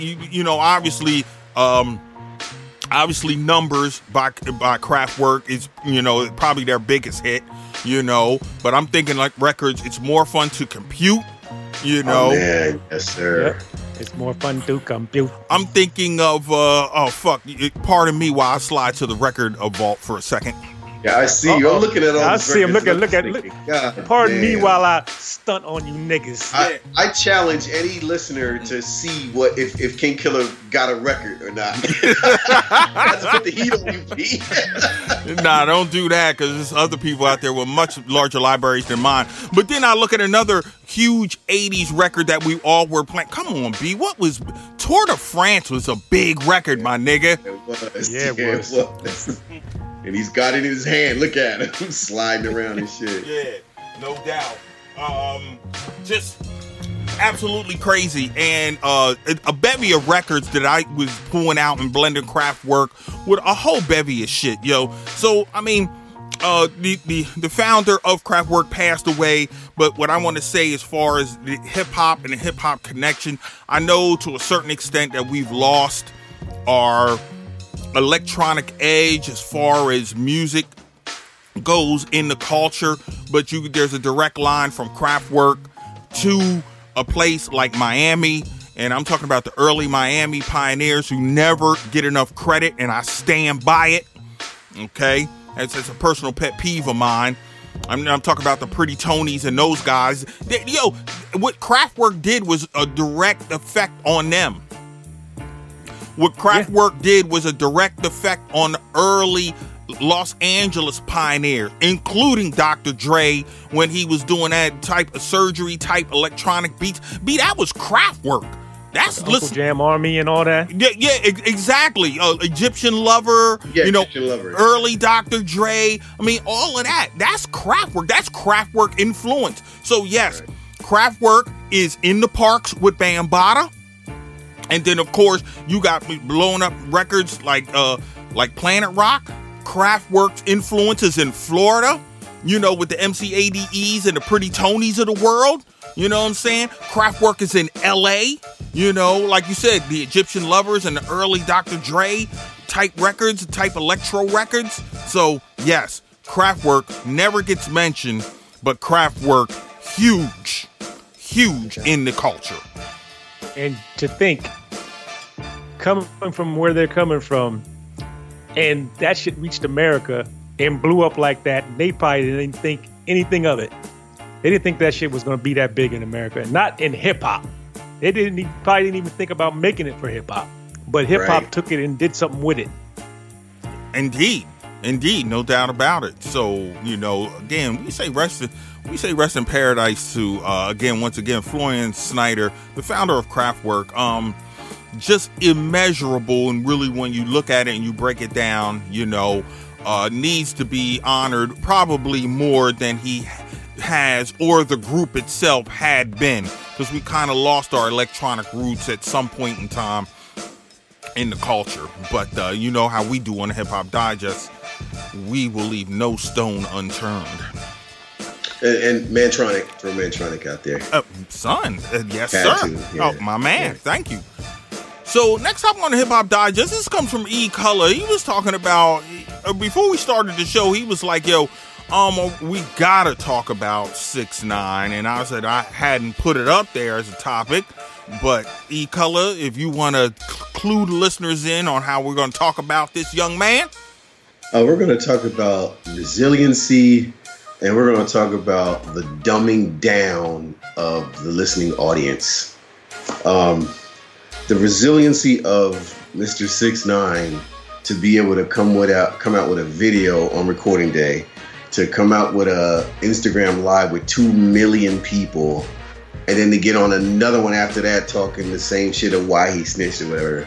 obviously Numbers by Kraftwerk is, probably their biggest hit, but I'm thinking like records, It's More Fun to Compute, Oh, man. Yes, sir. Yep. It's more fun to compute. I'm thinking of, pardon me while I slide to the record vault for a second. Yeah, I see you. I'm looking at all. I see him. Look at. God Pardon me damn. while I stunt on you niggas. I challenge any listener to see what if King Killer got a record or not. That's put the heat on you, Pete. Nah, don't do that, because there's other people out there with much larger libraries than mine. But then I look at another huge 80s record that we all were playing. Come on, B. What was Tour de France was a big record, my nigga. It was. Yeah, it was. And he's got it in his hand. Look at him sliding around and shit. Yeah, no doubt. Just absolutely crazy. And a bevy of records that I was pulling out and blending Kraftwerk with a whole bevy of shit, yo. So, I mean, the founder of Kraftwerk passed away, but what I want to say as far as the hip-hop and the hip-hop connection, I know to a certain extent that we've lost our electronic edge as far as music goes in the culture, but there's a direct line from Kraftwerk to a place like Miami, and I'm talking about the early Miami pioneers who never get enough credit, and I stand by it. Okay, it's a personal pet peeve of mine. I'm talking about the Pretty Tonys and those guys. Yo, what Kraftwerk did was a direct effect on them. What Kraftwerk did was a direct effect on the early Los Angeles pioneer, including Dr. Dre, when he was doing that type of surgery, type electronic beats. That was Kraftwerk. That's Uncle Jam Army and all that. Yeah, exactly. Egyptian Lover, Egyptian Lover. Early Dr. Dre. I mean, all of that. That's Kraftwerk. That's Kraftwerk influence. So yes, right. Kraftwerk is in the parks with Bambaataa. And then, of course, you got blowing up records like Planet Rock. Kraftwerk's influences in Florida, with the MCADEs and the Pretty Tonys of the world. You know what I'm saying? Kraftwerk is in L.A., like you said, the Egyptian Lovers and the early Dr. Dre type records, type electro records. So, yes, Kraftwerk never gets mentioned, but Kraftwerk, huge in the culture. And to think, coming from where they're coming from, and that shit reached America and blew up like that, they probably didn't think anything of it. They didn't think that shit was going to be that big in America, not in hip-hop. They probably didn't even think about making it for hip-hop. But hip-hop took it and did something with it. Indeed, no doubt about it. So, again, we say rest in paradise to, once again, Florian Schneider, the founder of Kraftwerk. Just immeasurable, and really when you look at it and you break it down, needs to be honored probably more than he has or the group itself had been, because we kind of lost our electronic roots at some point in time in the culture. But you know how we do on the Hip Hop Digest, we will leave no stone unturned. And Mantronic, throw Mantronic out there. Son, yes, Had sir. to, yeah. Oh, my man, Thank you. So next up on the Hip Hop Digest, this comes from E Color. He was talking about, before we started the show, he was like, yo, we gotta talk about 6ix9ine, and I said I hadn't put it up there as a topic, but E Color, if you want to clue the listeners in on how we're going to talk about this young man. We're going to talk about resiliency, and we're going to talk about the dumbing down of the listening audience. The resiliency of Mr. 6ix9ine to be able to come out with a video on recording day, to come out with a Instagram live with 2 million people, and then to get on another one after that talking the same shit of why he snitched or whatever.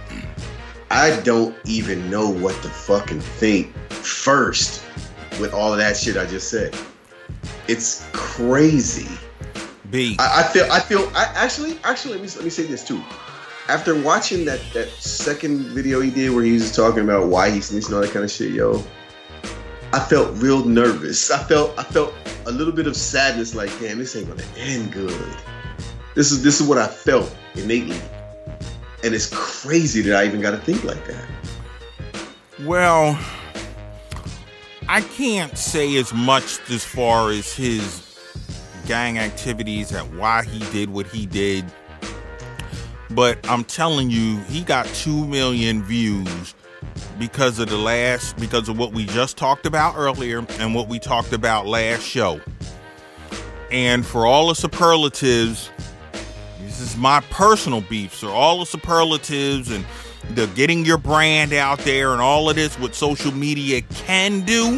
I don't even know what to fucking think first with all of that shit I just said. It's crazy. B. Actually, let me say this too. After watching that second video he did where he was talking about why he snitched and all that kind of shit, yo, I felt real nervous. I felt a little bit of sadness, like, damn, this ain't gonna end good. This is what I felt innately. And it's crazy that I even gotta think like that. Well, I can't say as much as far as his gang activities and why he did what he did. But I'm telling you, he got 2 million views because of what we just talked about earlier and what we talked about last show. And for all the superlatives, this is my personal beef. So all the superlatives and the getting your brand out there and all of this, what social media can do,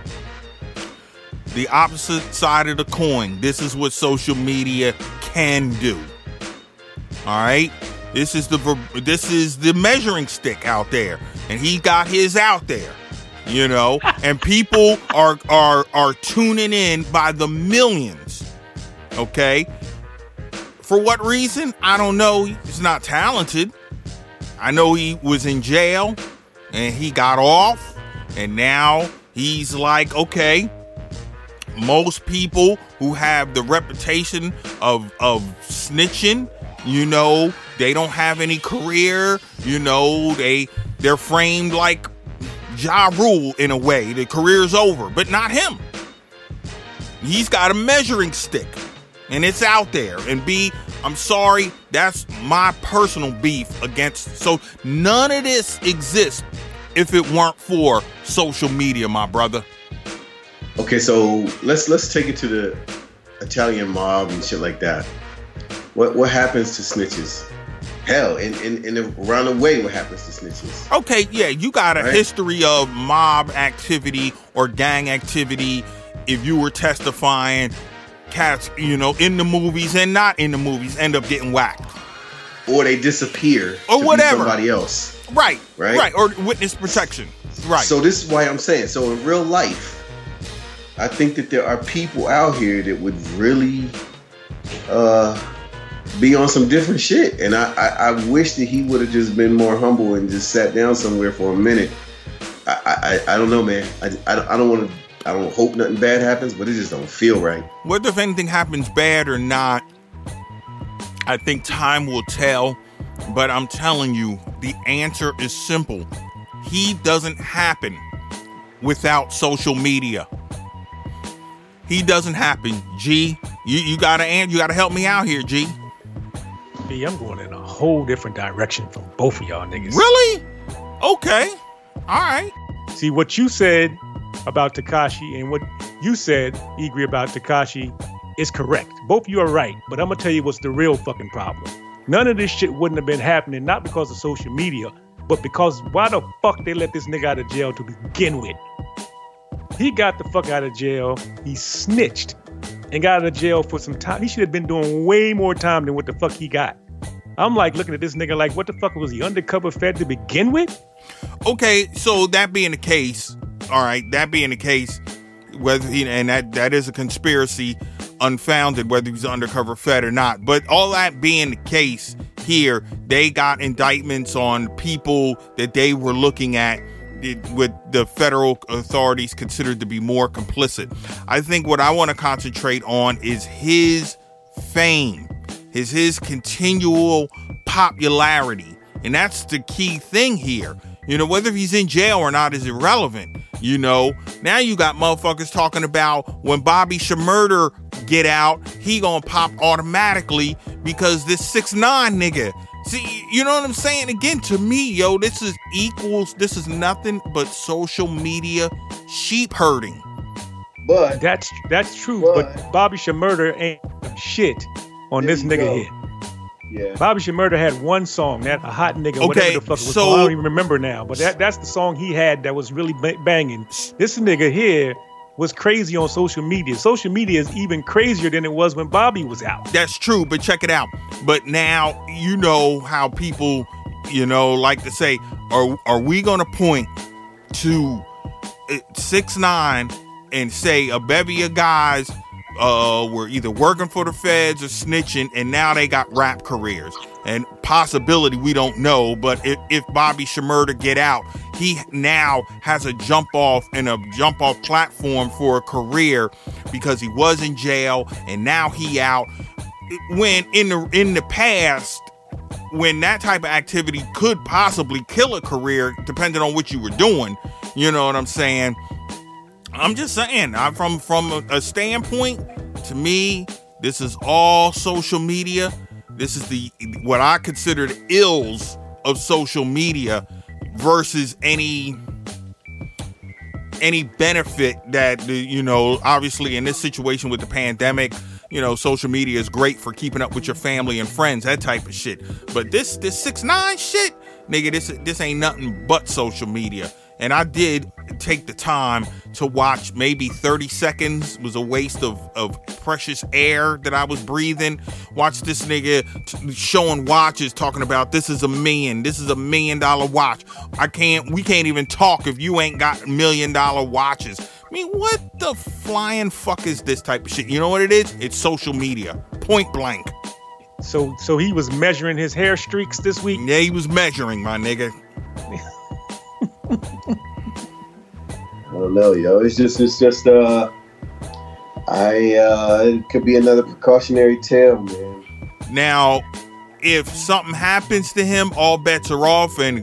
the opposite side of the coin. This is what social media can do. All right. This is the measuring stick out there, and he got his out there, you know, and people are tuning in by the millions. Okay. For what reason? I don't know. He's not talented. I know he was in jail and he got off, and now he's like, okay, most people who have the reputation of snitching, you know, they don't have any career, you know, they're framed like Ja Rule in a way. The career's over, but not him. He's got a measuring stick, and it's out there. And B, I'm sorry, that's my personal beef against. So none of this exists if it weren't for social media, my brother. Okay, so let's take it to the Italian mob and shit like that. What happens to snitches? Hell, in around the way, what happens to snitches? Okay, yeah, you got a history of mob activity or gang activity. If you were testifying, cats, you know, in the movies and not in the movies, end up getting whacked, or they disappear, or whatever. Somebody else, right, or witness protection, right. So this is why I'm saying. So in real life, I think that there are people out here that would really be on some different shit. And I wish that he would have just been more humble and just sat down somewhere for a minute. I don't know, man. I don't hope nothing bad happens, but it just don't feel right. Whether if anything happens bad or not, I think time will tell. But I'm telling you, the answer is simple. He doesn't happen without social media. He doesn't happen. G, you gotta help me out here, G. B, I'm going in a whole different direction from both of y'all niggas. Really? Okay. All right. See, what you said about Tekashi and what you said, Igri, about Tekashi is correct. Both of you are right, but I'm going to tell you what's the real fucking problem. None of this shit wouldn't have been happening, not because of social media, but because why the fuck they let this nigga out of jail to begin with? He got the fuck out of jail. He snitched and got out of jail for some time. He should have been doing way more time than what the fuck he got. I'm like looking at this nigga like, what the fuck was he undercover fed to begin with? Okay, so that being the case, all right, whether that is a conspiracy, unfounded, whether he's undercover fed or not. But all that being the case here, they got indictments on people that they were looking at with the federal authorities considered to be more complicit. I think what I want to concentrate on is his fame, his continual popularity. And that's the key thing here. You know, whether he's in jail or not is irrelevant. You know, now you got motherfuckers talking about when Bobby Shmurda get out, he gonna pop automatically because this 6ix9ine nigga. See, you know what I'm saying? Again, to me, yo, this is nothing but social media sheep herding. But that's true. But Bobby Shmurda ain't shit on this nigga here. Yeah. Bobby Shmurda had one song, that a hot nigga, whatever the fuck it was called. I don't even remember now. But that's the song he had that was really banging. This nigga here was crazy on social media. Social media is even crazier than it was when Bobby was out. That's true, but check it out. But now, you know how people, you know, like to say, are we going to point to 6ix9ine and say a bevy of guys were either working for the feds or snitching, and now they got rap careers? And possibility, we don't know, but if Bobby Shmurda get out, he now has a jump off platform for a career because he was in jail and now he out. When in the past, when that type of activity could possibly kill a career, depending on what you were doing, you know what I'm saying? I'm just saying, from a standpoint, to me, this is all social media. This is what I consider the ills of social media versus any benefit that, you know, obviously in this situation with the pandemic, you know, social media is great for keeping up with your family and friends, that type of shit. But this 6ix9ine shit, nigga, this ain't nothing but social media. And I did take the time to watch. Maybe 30 seconds was a waste of precious air that I was breathing. Watch this nigga showing watches, talking about this is $1 million. This is $1 million watch. We can't even talk if you ain't got $1 million watches. I mean, what the flying fuck is this type of shit? You know what it is? It's social media. Point blank. So he was measuring his hair streaks this week? Yeah, he was measuring, my nigga. I don't know, yo. It's just it could be another precautionary tale, man. Now, if something happens to him, all bets are off, and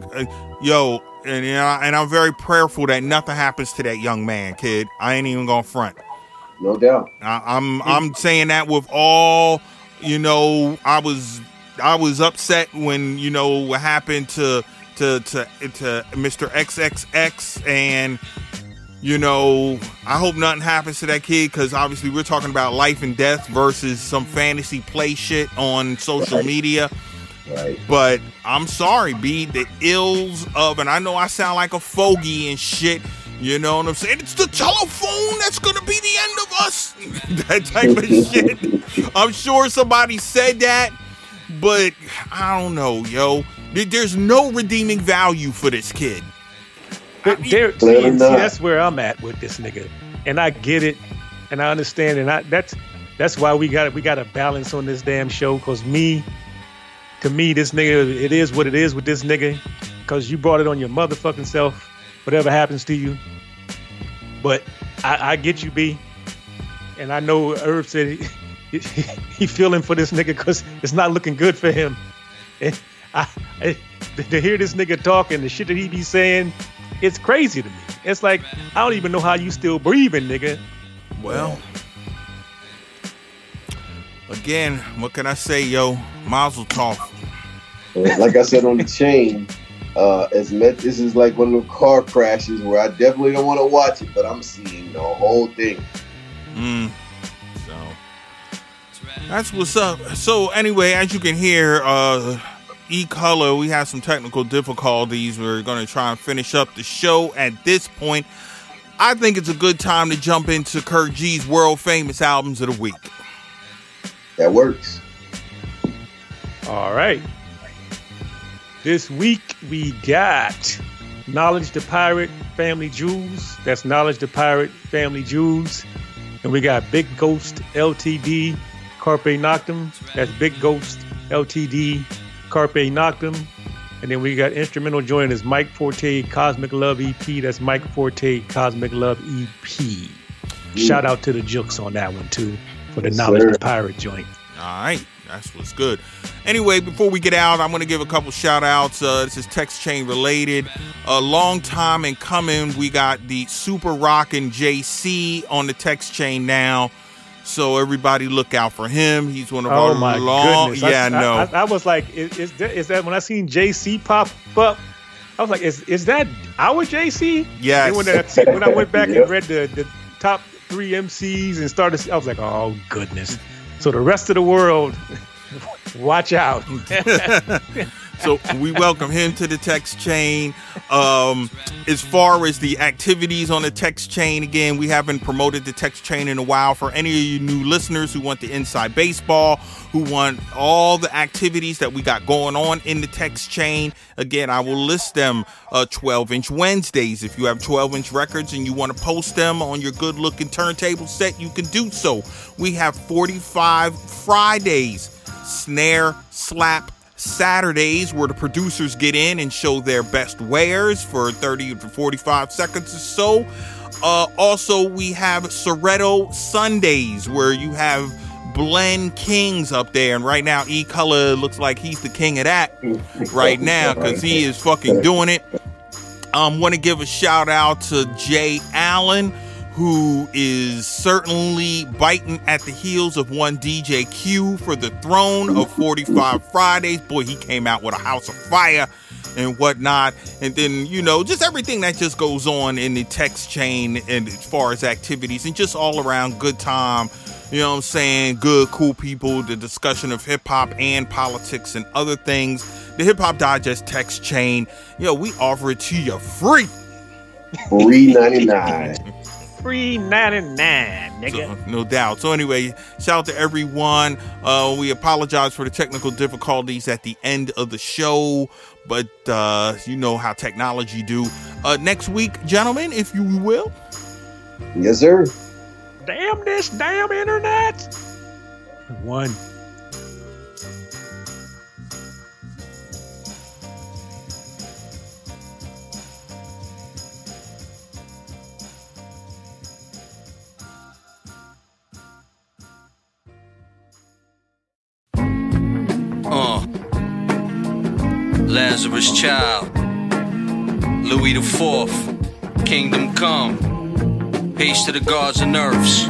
I'm very prayerful that nothing happens to that young man, kid. I ain't even gonna front. No doubt. I'm saying that with all, you know, I was upset when, you know, what happened to Mr. XXX, and, you know, I hope nothing happens to that kid, because obviously we're talking about life and death versus some fantasy play shit on social media. Right. But I'm sorry, B, the ills of, and I know I sound like a fogey and shit, you know what I'm saying? It's the telephone that's gonna be the end of us. That type of shit. I'm sure somebody said that, but I don't know, yo. There's no redeeming value for this kid. See, that's where I'm at with this nigga, and I get it, and I understand, and that's why we got a balance on this damn show. Cause to me, this nigga, it is what it is with this nigga, cause you brought it on your motherfucking self. Whatever happens to you, but I get you, B, and I know Herb said he feeling for this nigga cause it's not looking good for him. And to hear this nigga talking, the shit that he be saying, it's crazy to me. It's like, I don't even know how you still breathing, nigga. Well, again, what can I say, yo? Mazel tov. Like I said on the chain, this is like one of the car crashes where I definitely don't want to watch it, but I'm seeing the whole thing. So that's what's up. So anyway, as you can hear, E-Color, we have some technical difficulties. We're going to try and finish up the show at this point. I think it's a good time to jump into Kurt G's world famous albums of the week. That works. All right. This week we got Knowledge the Pirate, Family Jewels. That's Knowledge the Pirate, Family Jewels. And we got Big Ghost, LTD, Carpe Noctem. That's Big Ghost, LTD, Carpe Noctem. And then we got instrumental joint is Mike Forte, Cosmic Love EP. That's Mike Forte, Cosmic Love EP. Shout out to the Jooks on that one too, for the Knowledge the Pirate joint. All right. That's what's good. Anyway, before we get out, I'm going to give a couple shout outs. This is text chain related. A long time in coming, we got the super rockin' JC on the text chain now. So everybody look out for him. He's one of our goodness. Yeah, I was like, is that when I seen JC pop up, I was like, is that our JC? Yes. And when I went back and read the top 3 MCs and started, I was like, oh goodness. So the rest of the world, watch out. So we welcome him to the text chain. As far as the activities on the text chain, again, we haven't promoted the text chain in a while. For any of you new listeners who want the inside baseball, who want all the activities that we got going on in the text chain, again, I will list them 12-inch Wednesdays. If you have 12-inch records and you want to post them on your good-looking turntable set, you can do so. We have 45 Fridays, snare slap Saturdays, where the producers get in and show their best wares for 30 to 45 seconds or so. Also, we have Soretto Sundays, where you have blend kings up there, and right now E-Color looks like he's the king of that right now, because he is fucking doing it. Want to give a shout out to Jay Allen, who is certainly biting at the heels of one DJ Q for the throne of 45 Fridays. Boy, he came out with a house of fire. and whatnot. And then, just everything that just goes on in the text chain and as far as activities and just all around good time. You know what I'm saying? Good, cool people, the discussion of hip hop and politics and other things. The Hip Hop Digest text chain, we offer it to you free. $3.99. $3.99, nigga. So, no doubt. So anyway, shout out to everyone. We apologize for the technical difficulties at the end of the show, but you know how technology do. Next week, gentlemen, if you will. Yes, sir. Damn this damn internet. One. Lazarus Child, Louis IV, Kingdom Come, peace to the gods and earths.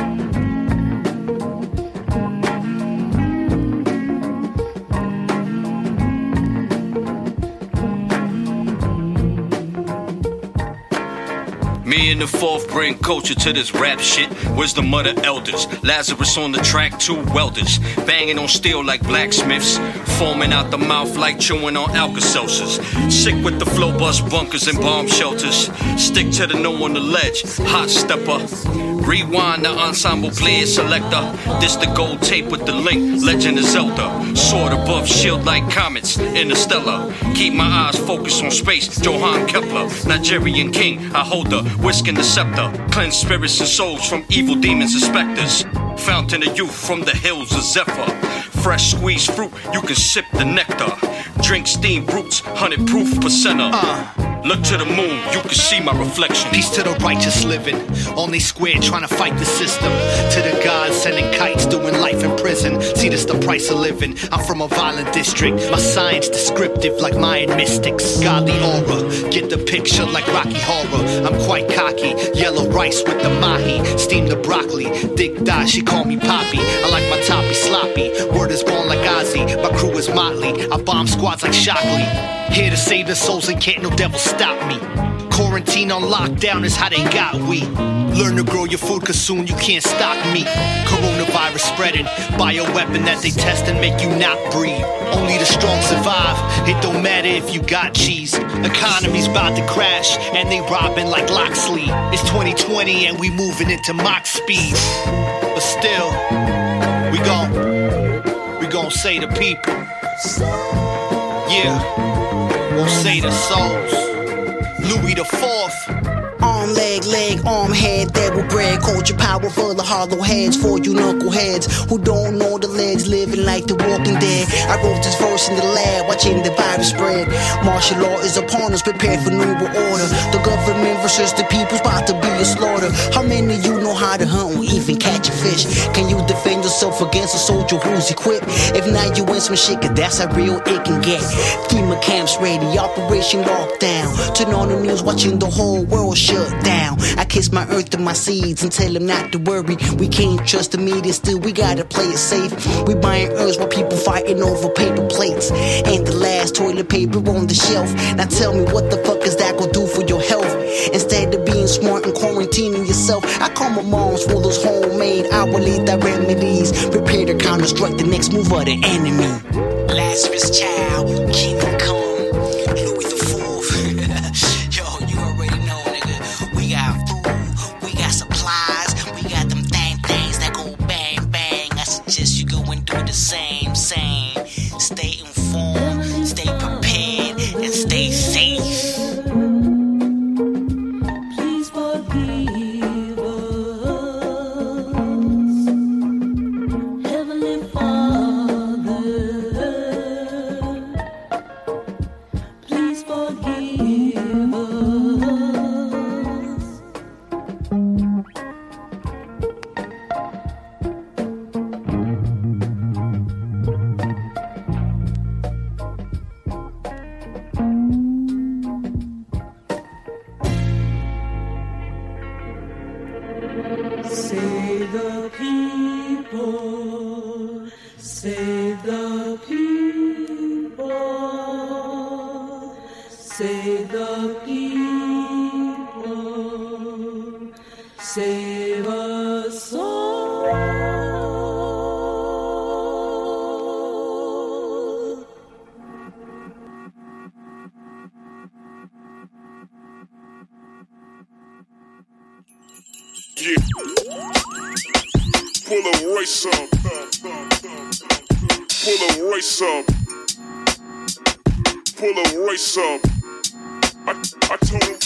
Me and the fourth bring culture to this rap shit. Wisdom of the elders. Lazarus on the track, 2 welders. Banging on steel like blacksmiths. Foaming out the mouth like chewing on Alka-Seltzers. Sick with the flow bus bunkers and bomb shelters. Stick to the no on the ledge. Hot stepper. Rewind the ensemble player selector. This the gold tape with the link. Legend of Zelda. Sword above shield like comets. Interstellar. Keep my eyes focused on space. Johann Kepler. Nigerian king. I hold the whisk and the scepter. Cleanse spirits and souls from evil demons and specters. Fountain of youth from the hills of Zephyr. Fresh squeezed fruit, you can sip the nectar. Drink steamed roots, 100 proof percenter. Look to the moon, you can see my reflection. Peace to the righteous living, on they square trying to fight the system. To the gods sending kites, doing life in prison. See, this the price of living. I'm from a violent district. My science descriptive like Mayan mystics. Godly aura, get the picture like Rocky Horror. I'm quite cocky, yellow rice with the mahi. Steam the broccoli, Dick Die, she call me Poppy. I like my toppy sloppy, word is born like Ozzy. My crew is motley, I bomb squads like Shockley. Here to save the souls and can't no devil stop me. Quarantine on lockdown is how they got we. Learn to grow your food cause soon you can't stock me. Coronavirus spreading, bioweapon that they test and make you not breathe. Only the strong survive, it don't matter if you got cheese. Economy's about to crash and they robbing like Loxley. It's 2020 and we moving into Mach speed. But still, we gon' say the people. Yeah, we'll say the souls. Louis the IV. Arm, leg, arm, head, that will bread. Culture power for the hollow heads. For you knuckleheads who don't know the legs, living like the Walking Dead. I wrote this verse in the lab, watching the virus spread. Martial law is upon us, prepare for new world order. The government versus the people's about to be a slaughter. How many of you know how to hunt or even catch a fish? Can you defend yourself against a soldier who's equipped? If not, you win some shit, cause that's how real it can get. FEMA camps ready, Operation Lockdown. Turn on the news, watching the whole world shut down. I kiss my earth and my seeds and tell them not to worry. We can't trust the media, still we gotta play it safe. We buying herbs while people fighting over paper plates. Ain't the last toilet paper on the shelf. Now tell me what the fuck is that gonna do for your health? Instead of being smart and quarantining yourself, I call my moms for those homemade hourly remedies. Prepare to counter-strike the next move of the enemy. Lazarus Child, Kingdom Come. Same. Stay informed, stay prepared, and stay safe. Please forgive us, Heavenly Father. Save the people, save us all. Yeah. Pull a Royce up. Pull a Royce up. Pull a Royce up. I told him.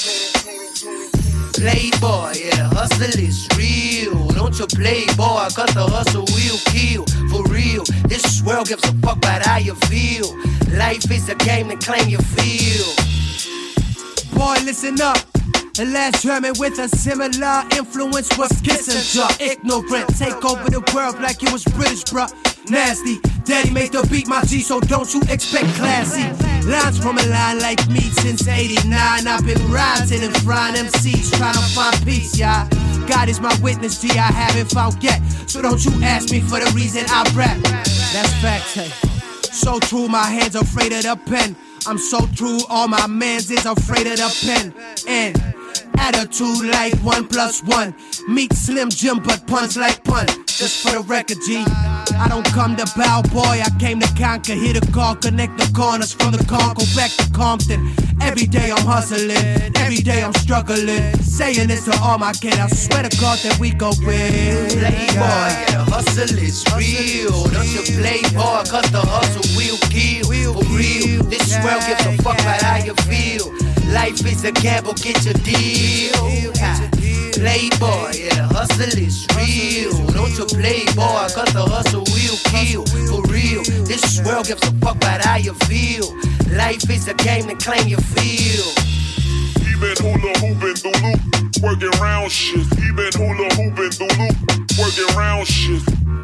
Playboy, yeah, the hustle is real. Don't you play, boy, cause the hustle will kill. For real, this world gives a fuck about how you feel. Life is a game to claim you feel. Boy, listen up. The last German with a similar influence was Kissinger. Ignorant, take over the world like you was British, bruh. Nasty, daddy made the beat, my G, so don't you expect classy. Lines from a line like me since 89. I've been rising and frying MCs, trying to find peace, y'all. God is my witness, G, I haven't found yet. So don't you ask me for the reason I rap. That's fact, hey. So true, my hands afraid of the pen. I'm so true, all my mans is afraid of the pen. And attitude like 1+1. Meet Slim Jim, but punch like pun. Just for the record, G. I don't come to bow, boy. I came to conquer. Hit a call, connect the corners from the Congo back to Compton. Every day I'm hustling, every day I'm struggling. Saying this to all my kids, I swear to God that we go win. Playboy, yeah, the hustle is real. Don't you play, boy, cause the hustle will kill. For real, this world gives a fuck about how you feel. Life is a gamble, get your deal. Playboy, yeah, the hustle is real. Don't you play, boy, cause the hustle will kill. For real, this world gives a fuck about how you feel. Life is a game to claim you feel. He been hula hooping through loop, working round shit. He been hula hooping through loop, working round shit.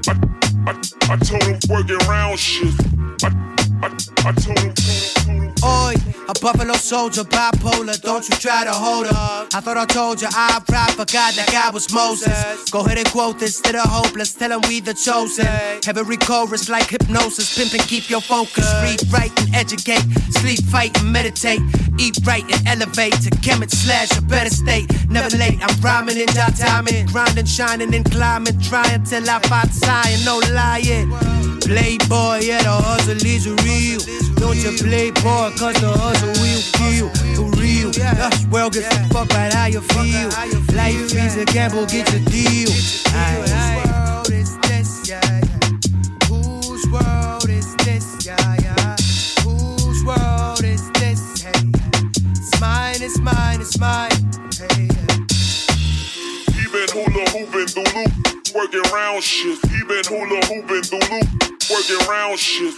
I told him working round shit. I told him. Oi, a Buffalo Soldier, bipolar, don't you try to hold her. I thought I told you I pride for God like I was Moses. Go ahead and quote this to the hopeless, tell them we the chosen. Every chorus like hypnosis, pimp and keep your focus. Read, write and educate, sleep, fight and meditate. Eat right and elevate to Kemet / a better state. Never late, I'm rhyming in that timing. Grinding, shining and climbing, trying till I find sign, no lying. Playboy, yeah, the hustle is real. Don't you play, boy, cause the hustle will kill. For real, this world gives a fuck about how you feel. Life is a gamble, get your deal. Whose world is this, yeah, yeah. Whose world is this, yeah, yeah. Whose world is this, hey, it's mine, it's mine, it's mine, hey, yeah. He been hula hooping through loop, working round shit. He been hula hooping through loop, working round shit.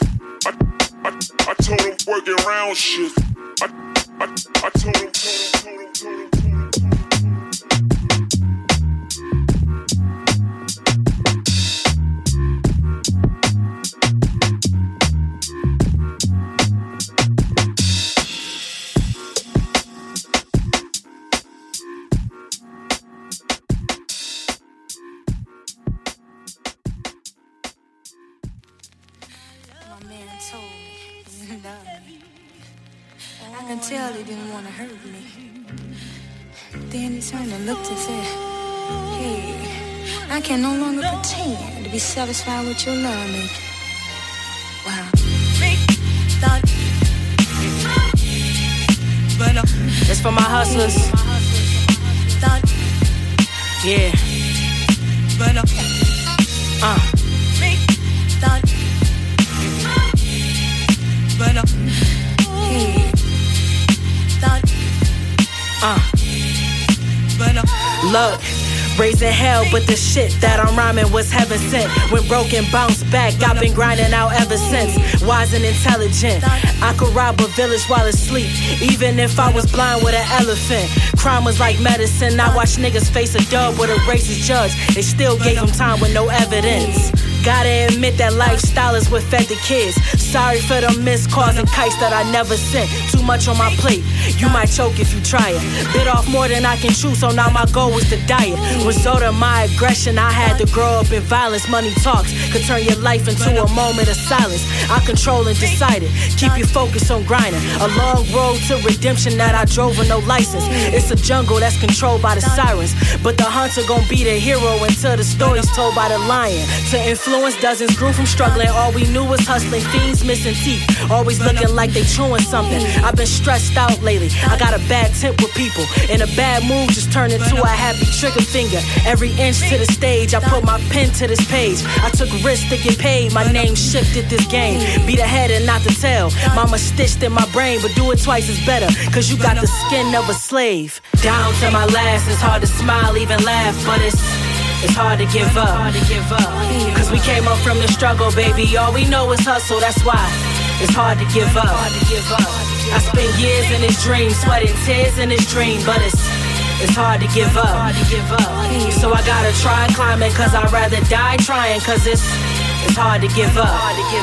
I told him working round shit. I told him. I can tell he didn't want to hurt me. Then he turned and looked and said, hey, I can no longer pretend to be satisfied with your love making. Wow. It's for my hustlers. Yeah. Look, raising hell, but the shit that I'm rhyming was heaven sent. When broken, bounce back, I've been grinding out ever since. Wise and intelligent, I could rob a village while asleep, even if I was blind with an elephant. Crime was like medicine, I watched niggas face a dub with a racist judge. They still gave him time with no evidence. Gotta admit that lifestyle is what fed the kids. Sorry for the missed calls and kites that I never sent. Too much on my plate, you might choke if you try it. Bit off more than I can chew, so now my goal is to diet. Result of my aggression, I had to grow up in violence. Money talks could turn your life into a moment of silence. I control and decide it, keep you focused on grinding. A long road to redemption that I drove with no license. It's a jungle that's controlled by the sirens, but the hunter gon' be the hero until the story's told by the lion. To influence dozens grew from struggling. All we knew was hustling, fiends missing teeth, always looking like they chewing something. I've been stressed out lately, I got a bad temp with people, and a bad mood just turned into a happy trigger finger. Every inch to the stage, I put my pen to this page. I took risks to get paid, my name shifted this game. Be the head and not the tail. Mama stitched in my brain, but do it twice is better, cause you got the skin of a slave. Down to my last, it's hard to smile, even laugh, but it's hard to give up. Cause we came up from the struggle, baby. All we know is hustle, that's why it's hard to give up. I spent years in this dream, sweating tears in this dream, but it's hard to give up. So I gotta try climbing, cause I'd rather die trying, cause it's hard to give up.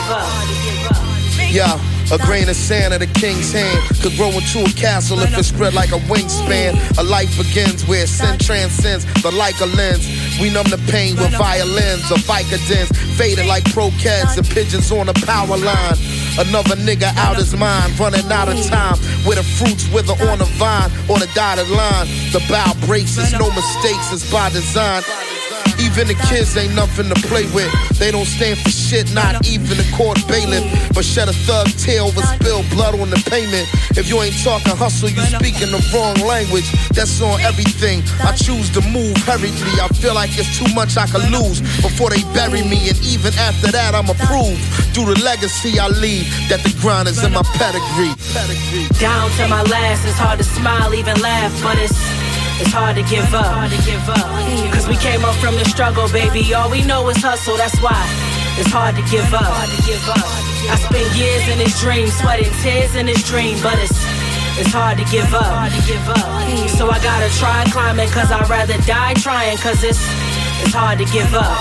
Yeah. A grain of sand in a king's hand could grow into a castle if it's spread like a wingspan. A life begins where sin transcends the Leica lens. We numb the pain with violins or Vicodins, faded like croquettes and pigeons on a power line. Another nigga out his mind, running out of time. Where the fruits wither on the vine or the dotted line. The bow braces, no mistakes, it's by design. Even the kids ain't nothing to play with. They don't stand for shit, not even the court bailiff. But shed a thug tear over spilled blood on the pavement. If you ain't talking hustle, you speaking the wrong language. That's on everything. I choose to move hurriedly. I feel like it's too much I could lose before they bury me. And even after that, I'm approved. Through the legacy I leave, that the grind is in my pedigree. Down to my last, it's hard to smile, even laugh, but it's hard to give up. Cause we came up from the struggle, baby. All we know is hustle, that's why it's hard to give up. I spent years in this dream, sweating tears in this dream, but it's hard to give up. So I gotta try climbing, cause I'd rather die trying, cause it's hard to give up.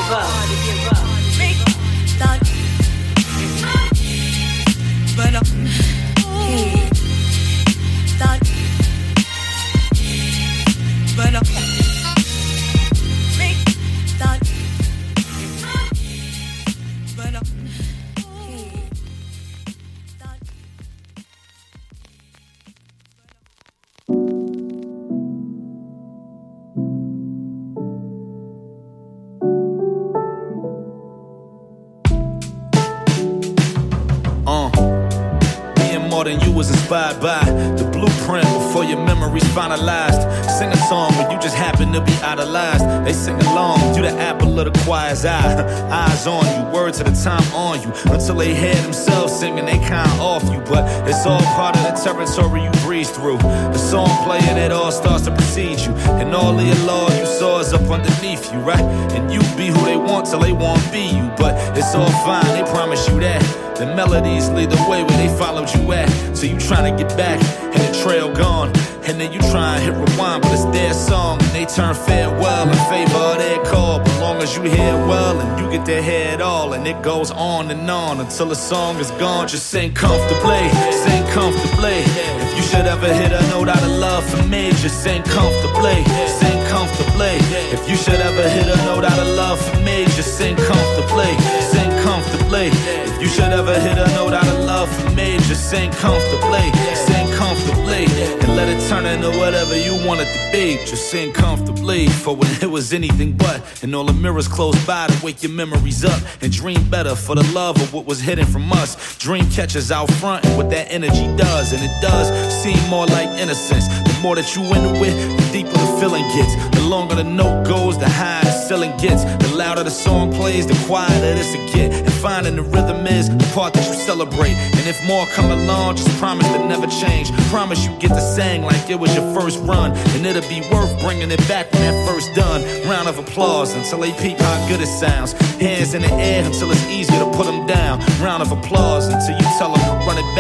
More than you was inspired by the blueprint before your memories finalized. Sing a song when you just happen to be idolized. They sing along, you the apple of the choir's eye. Eyes on you, words of the time on you. Until they hear themselves singing, they kind off you. But it's all part of the territory you breeze through. The song playing, it all starts to precede you. And all of your law you saw is up underneath you, right? And you be who they want till they won't be you. But it's all fine, they promise you that. The melodies lead the way where they followed you at. So you trying to get back, and the trail gone. And then you try and hit rewind, but it's their song. And they turn farewell in favor of their call. But long as you hear well, and you get to hear it all. And it goes on and on until the song is gone. Just sing comfortably, sing comfortably. If you should ever hit a note out of love for me, just sing comfortably, sing comfortably. If you should ever hit a note out of love for me, just sing comfortably, sing comfortably. If you should ever hit a note out of love for me, just sing comfortably, sing comfortably. And let it turn into whatever you want it to be. Just sing comfortably for when it was anything but. And all the mirrors close by to wake your memories up. And dream better for the love of what was hidden from us. Dream catchers out front and what that energy does. And it does seem more like innocence. The more that you into it, the deeper the feeling gets. The longer the note goes, the higher the ceiling gets. The louder the song plays, the quieter this it get. And finding the rhythm is the part that you celebrate. And if more come along, just promise to never change. Promise you get to sing like it was your first run. And it'll be worth bringing it back when that first done. Round of applause until they peep how good it sounds. Hands in the air until it's easier to put them down. Round of applause until you tell them to run it back.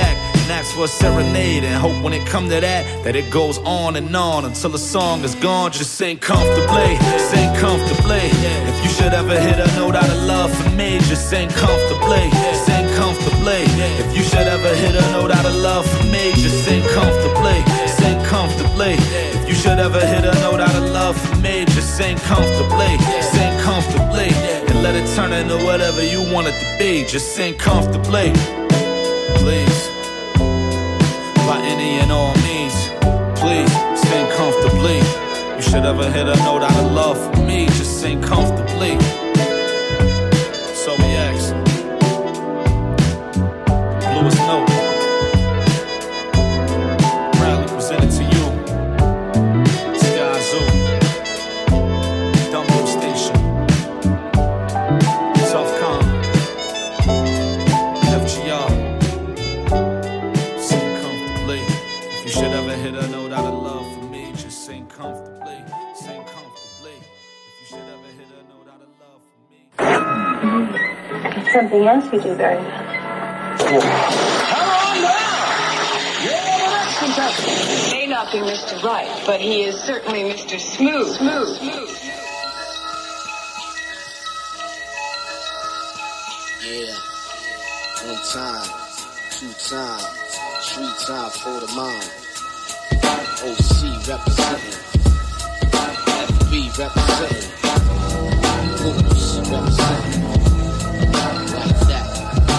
and ask for a serenade, and hope when it come to that it goes on and on until the song is gone. Just sing comfortably, sing comfortably. If you should ever hit a note out of love for me, just sing comfortably, sing comfortably. If you should ever hit a note out of love for me, just sing comfortably, sing comfortably. If you should ever hit a note out of love for me, just sing comfortably, sing comfortably, and let it turn into whatever you want it to be. Just sing comfortably, please, by any and all means. Please sing comfortably. You should ever hit a note out of love for me, just sing comfortably. So we ask. Bluest note. Proudly presented to you. Sky Zoo. Dumbo Station. Tough Con. FGR. Sing comfortably. If you should ever hit a note out of love for me, just sing comfortably. Sing comfortably. If you should ever hit a note out of love for me. It's something else we do very well. May not be Mr. Right, but he is certainly Mr. Smooth. Yeah. One time, two times, three times for the mind. OC representing, FB representing, Boots representing, like that.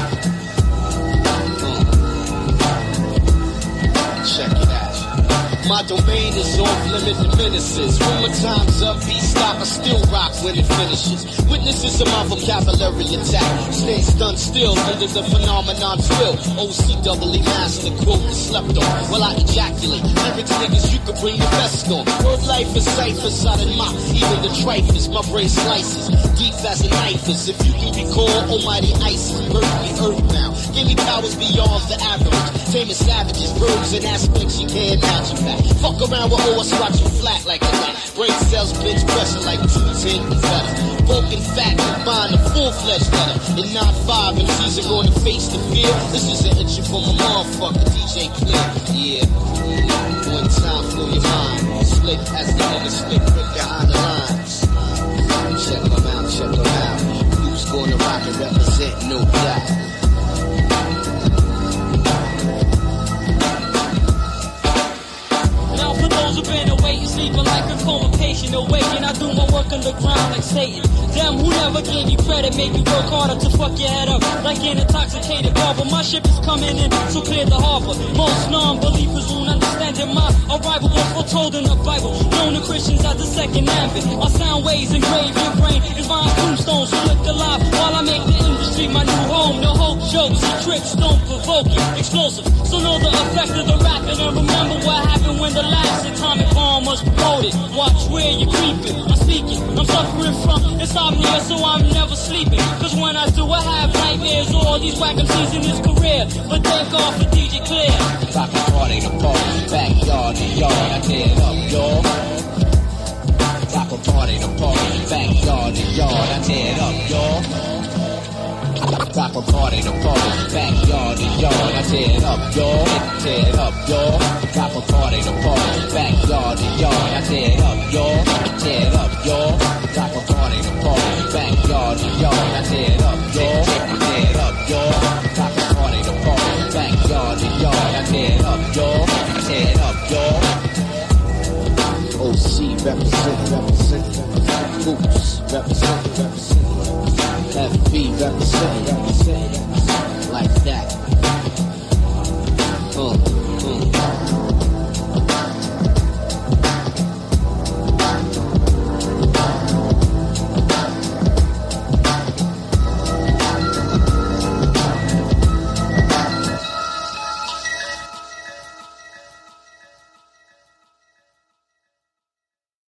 Check it out. My domain is off limit to menaces. When my time's up, beat stop, I still rock when it finishes. Witnesses of my vocabulary attack. Stay stunned still under the phenomenon spill. OC doubly master quote and slept on while I ejaculate. Lyrics niggas you could bring your best on. Word life is cipher, solid mock. Even the trifles, my brain slices. Deep as a knife is. If you can recall, almighty ISIS, perfectly earthbound. Give me powers beyond the average. Famous savages, verbs and aspects you can't imagine back. Fuck around with OS, watch you flat like a rat. Brain cells, bitch, pressure like 210 and better. Broken fat, combine a full-fledged letter. In 9-5, MCs are going to face the fear. This is an entry from a motherfucker, DJ Clear. Yeah, one time for your mind. Split as the nigga split from behind the lines. Check them out, check them out. Who's gonna rock and represent, no doubt. Now for those who've been awake, sleeping like a coma patient, awaken, I do my work underground like Satan. Them who never gave you credit make you work harder to fuck your head up like an intoxicated barber. My ship is coming in, so clear the harbor. Most non-believers won't understand it. My arrival was foretold in the Bible, known to Christians as the second advent. My sound waves engrave your brain is my tombstone, so look alive while I make the industry my new home. No hope, jokes and tricks don't provoke it. Explosive, so know the effect of the rapping and remember what happened when the last atomic bomb was promoted. Watch where you're creeping, I'm speaking, I'm suffering from insomnia, so I'm never sleeping. Cause when I do, I have nightmares. All these whack MCs in this career, but thank God for DJ Clear. Top the party, backyard to yard, I tear it up, y'all. Top the party, backyard to yard, I tear it up, y'all. Top a party, backyard to yard, I tear it up, y'all. Tear it up, y'all. Top a party, backyard to yard, I tear it up, y'all. Tear it up, y'all. Top a party, backyard to yard, I tear it up, y'all. Tear it up, y'all. Top a party, backyard to yard, I tear it up, y'all. Tear it up, y'all. OC represent, Boots represent, FB represent,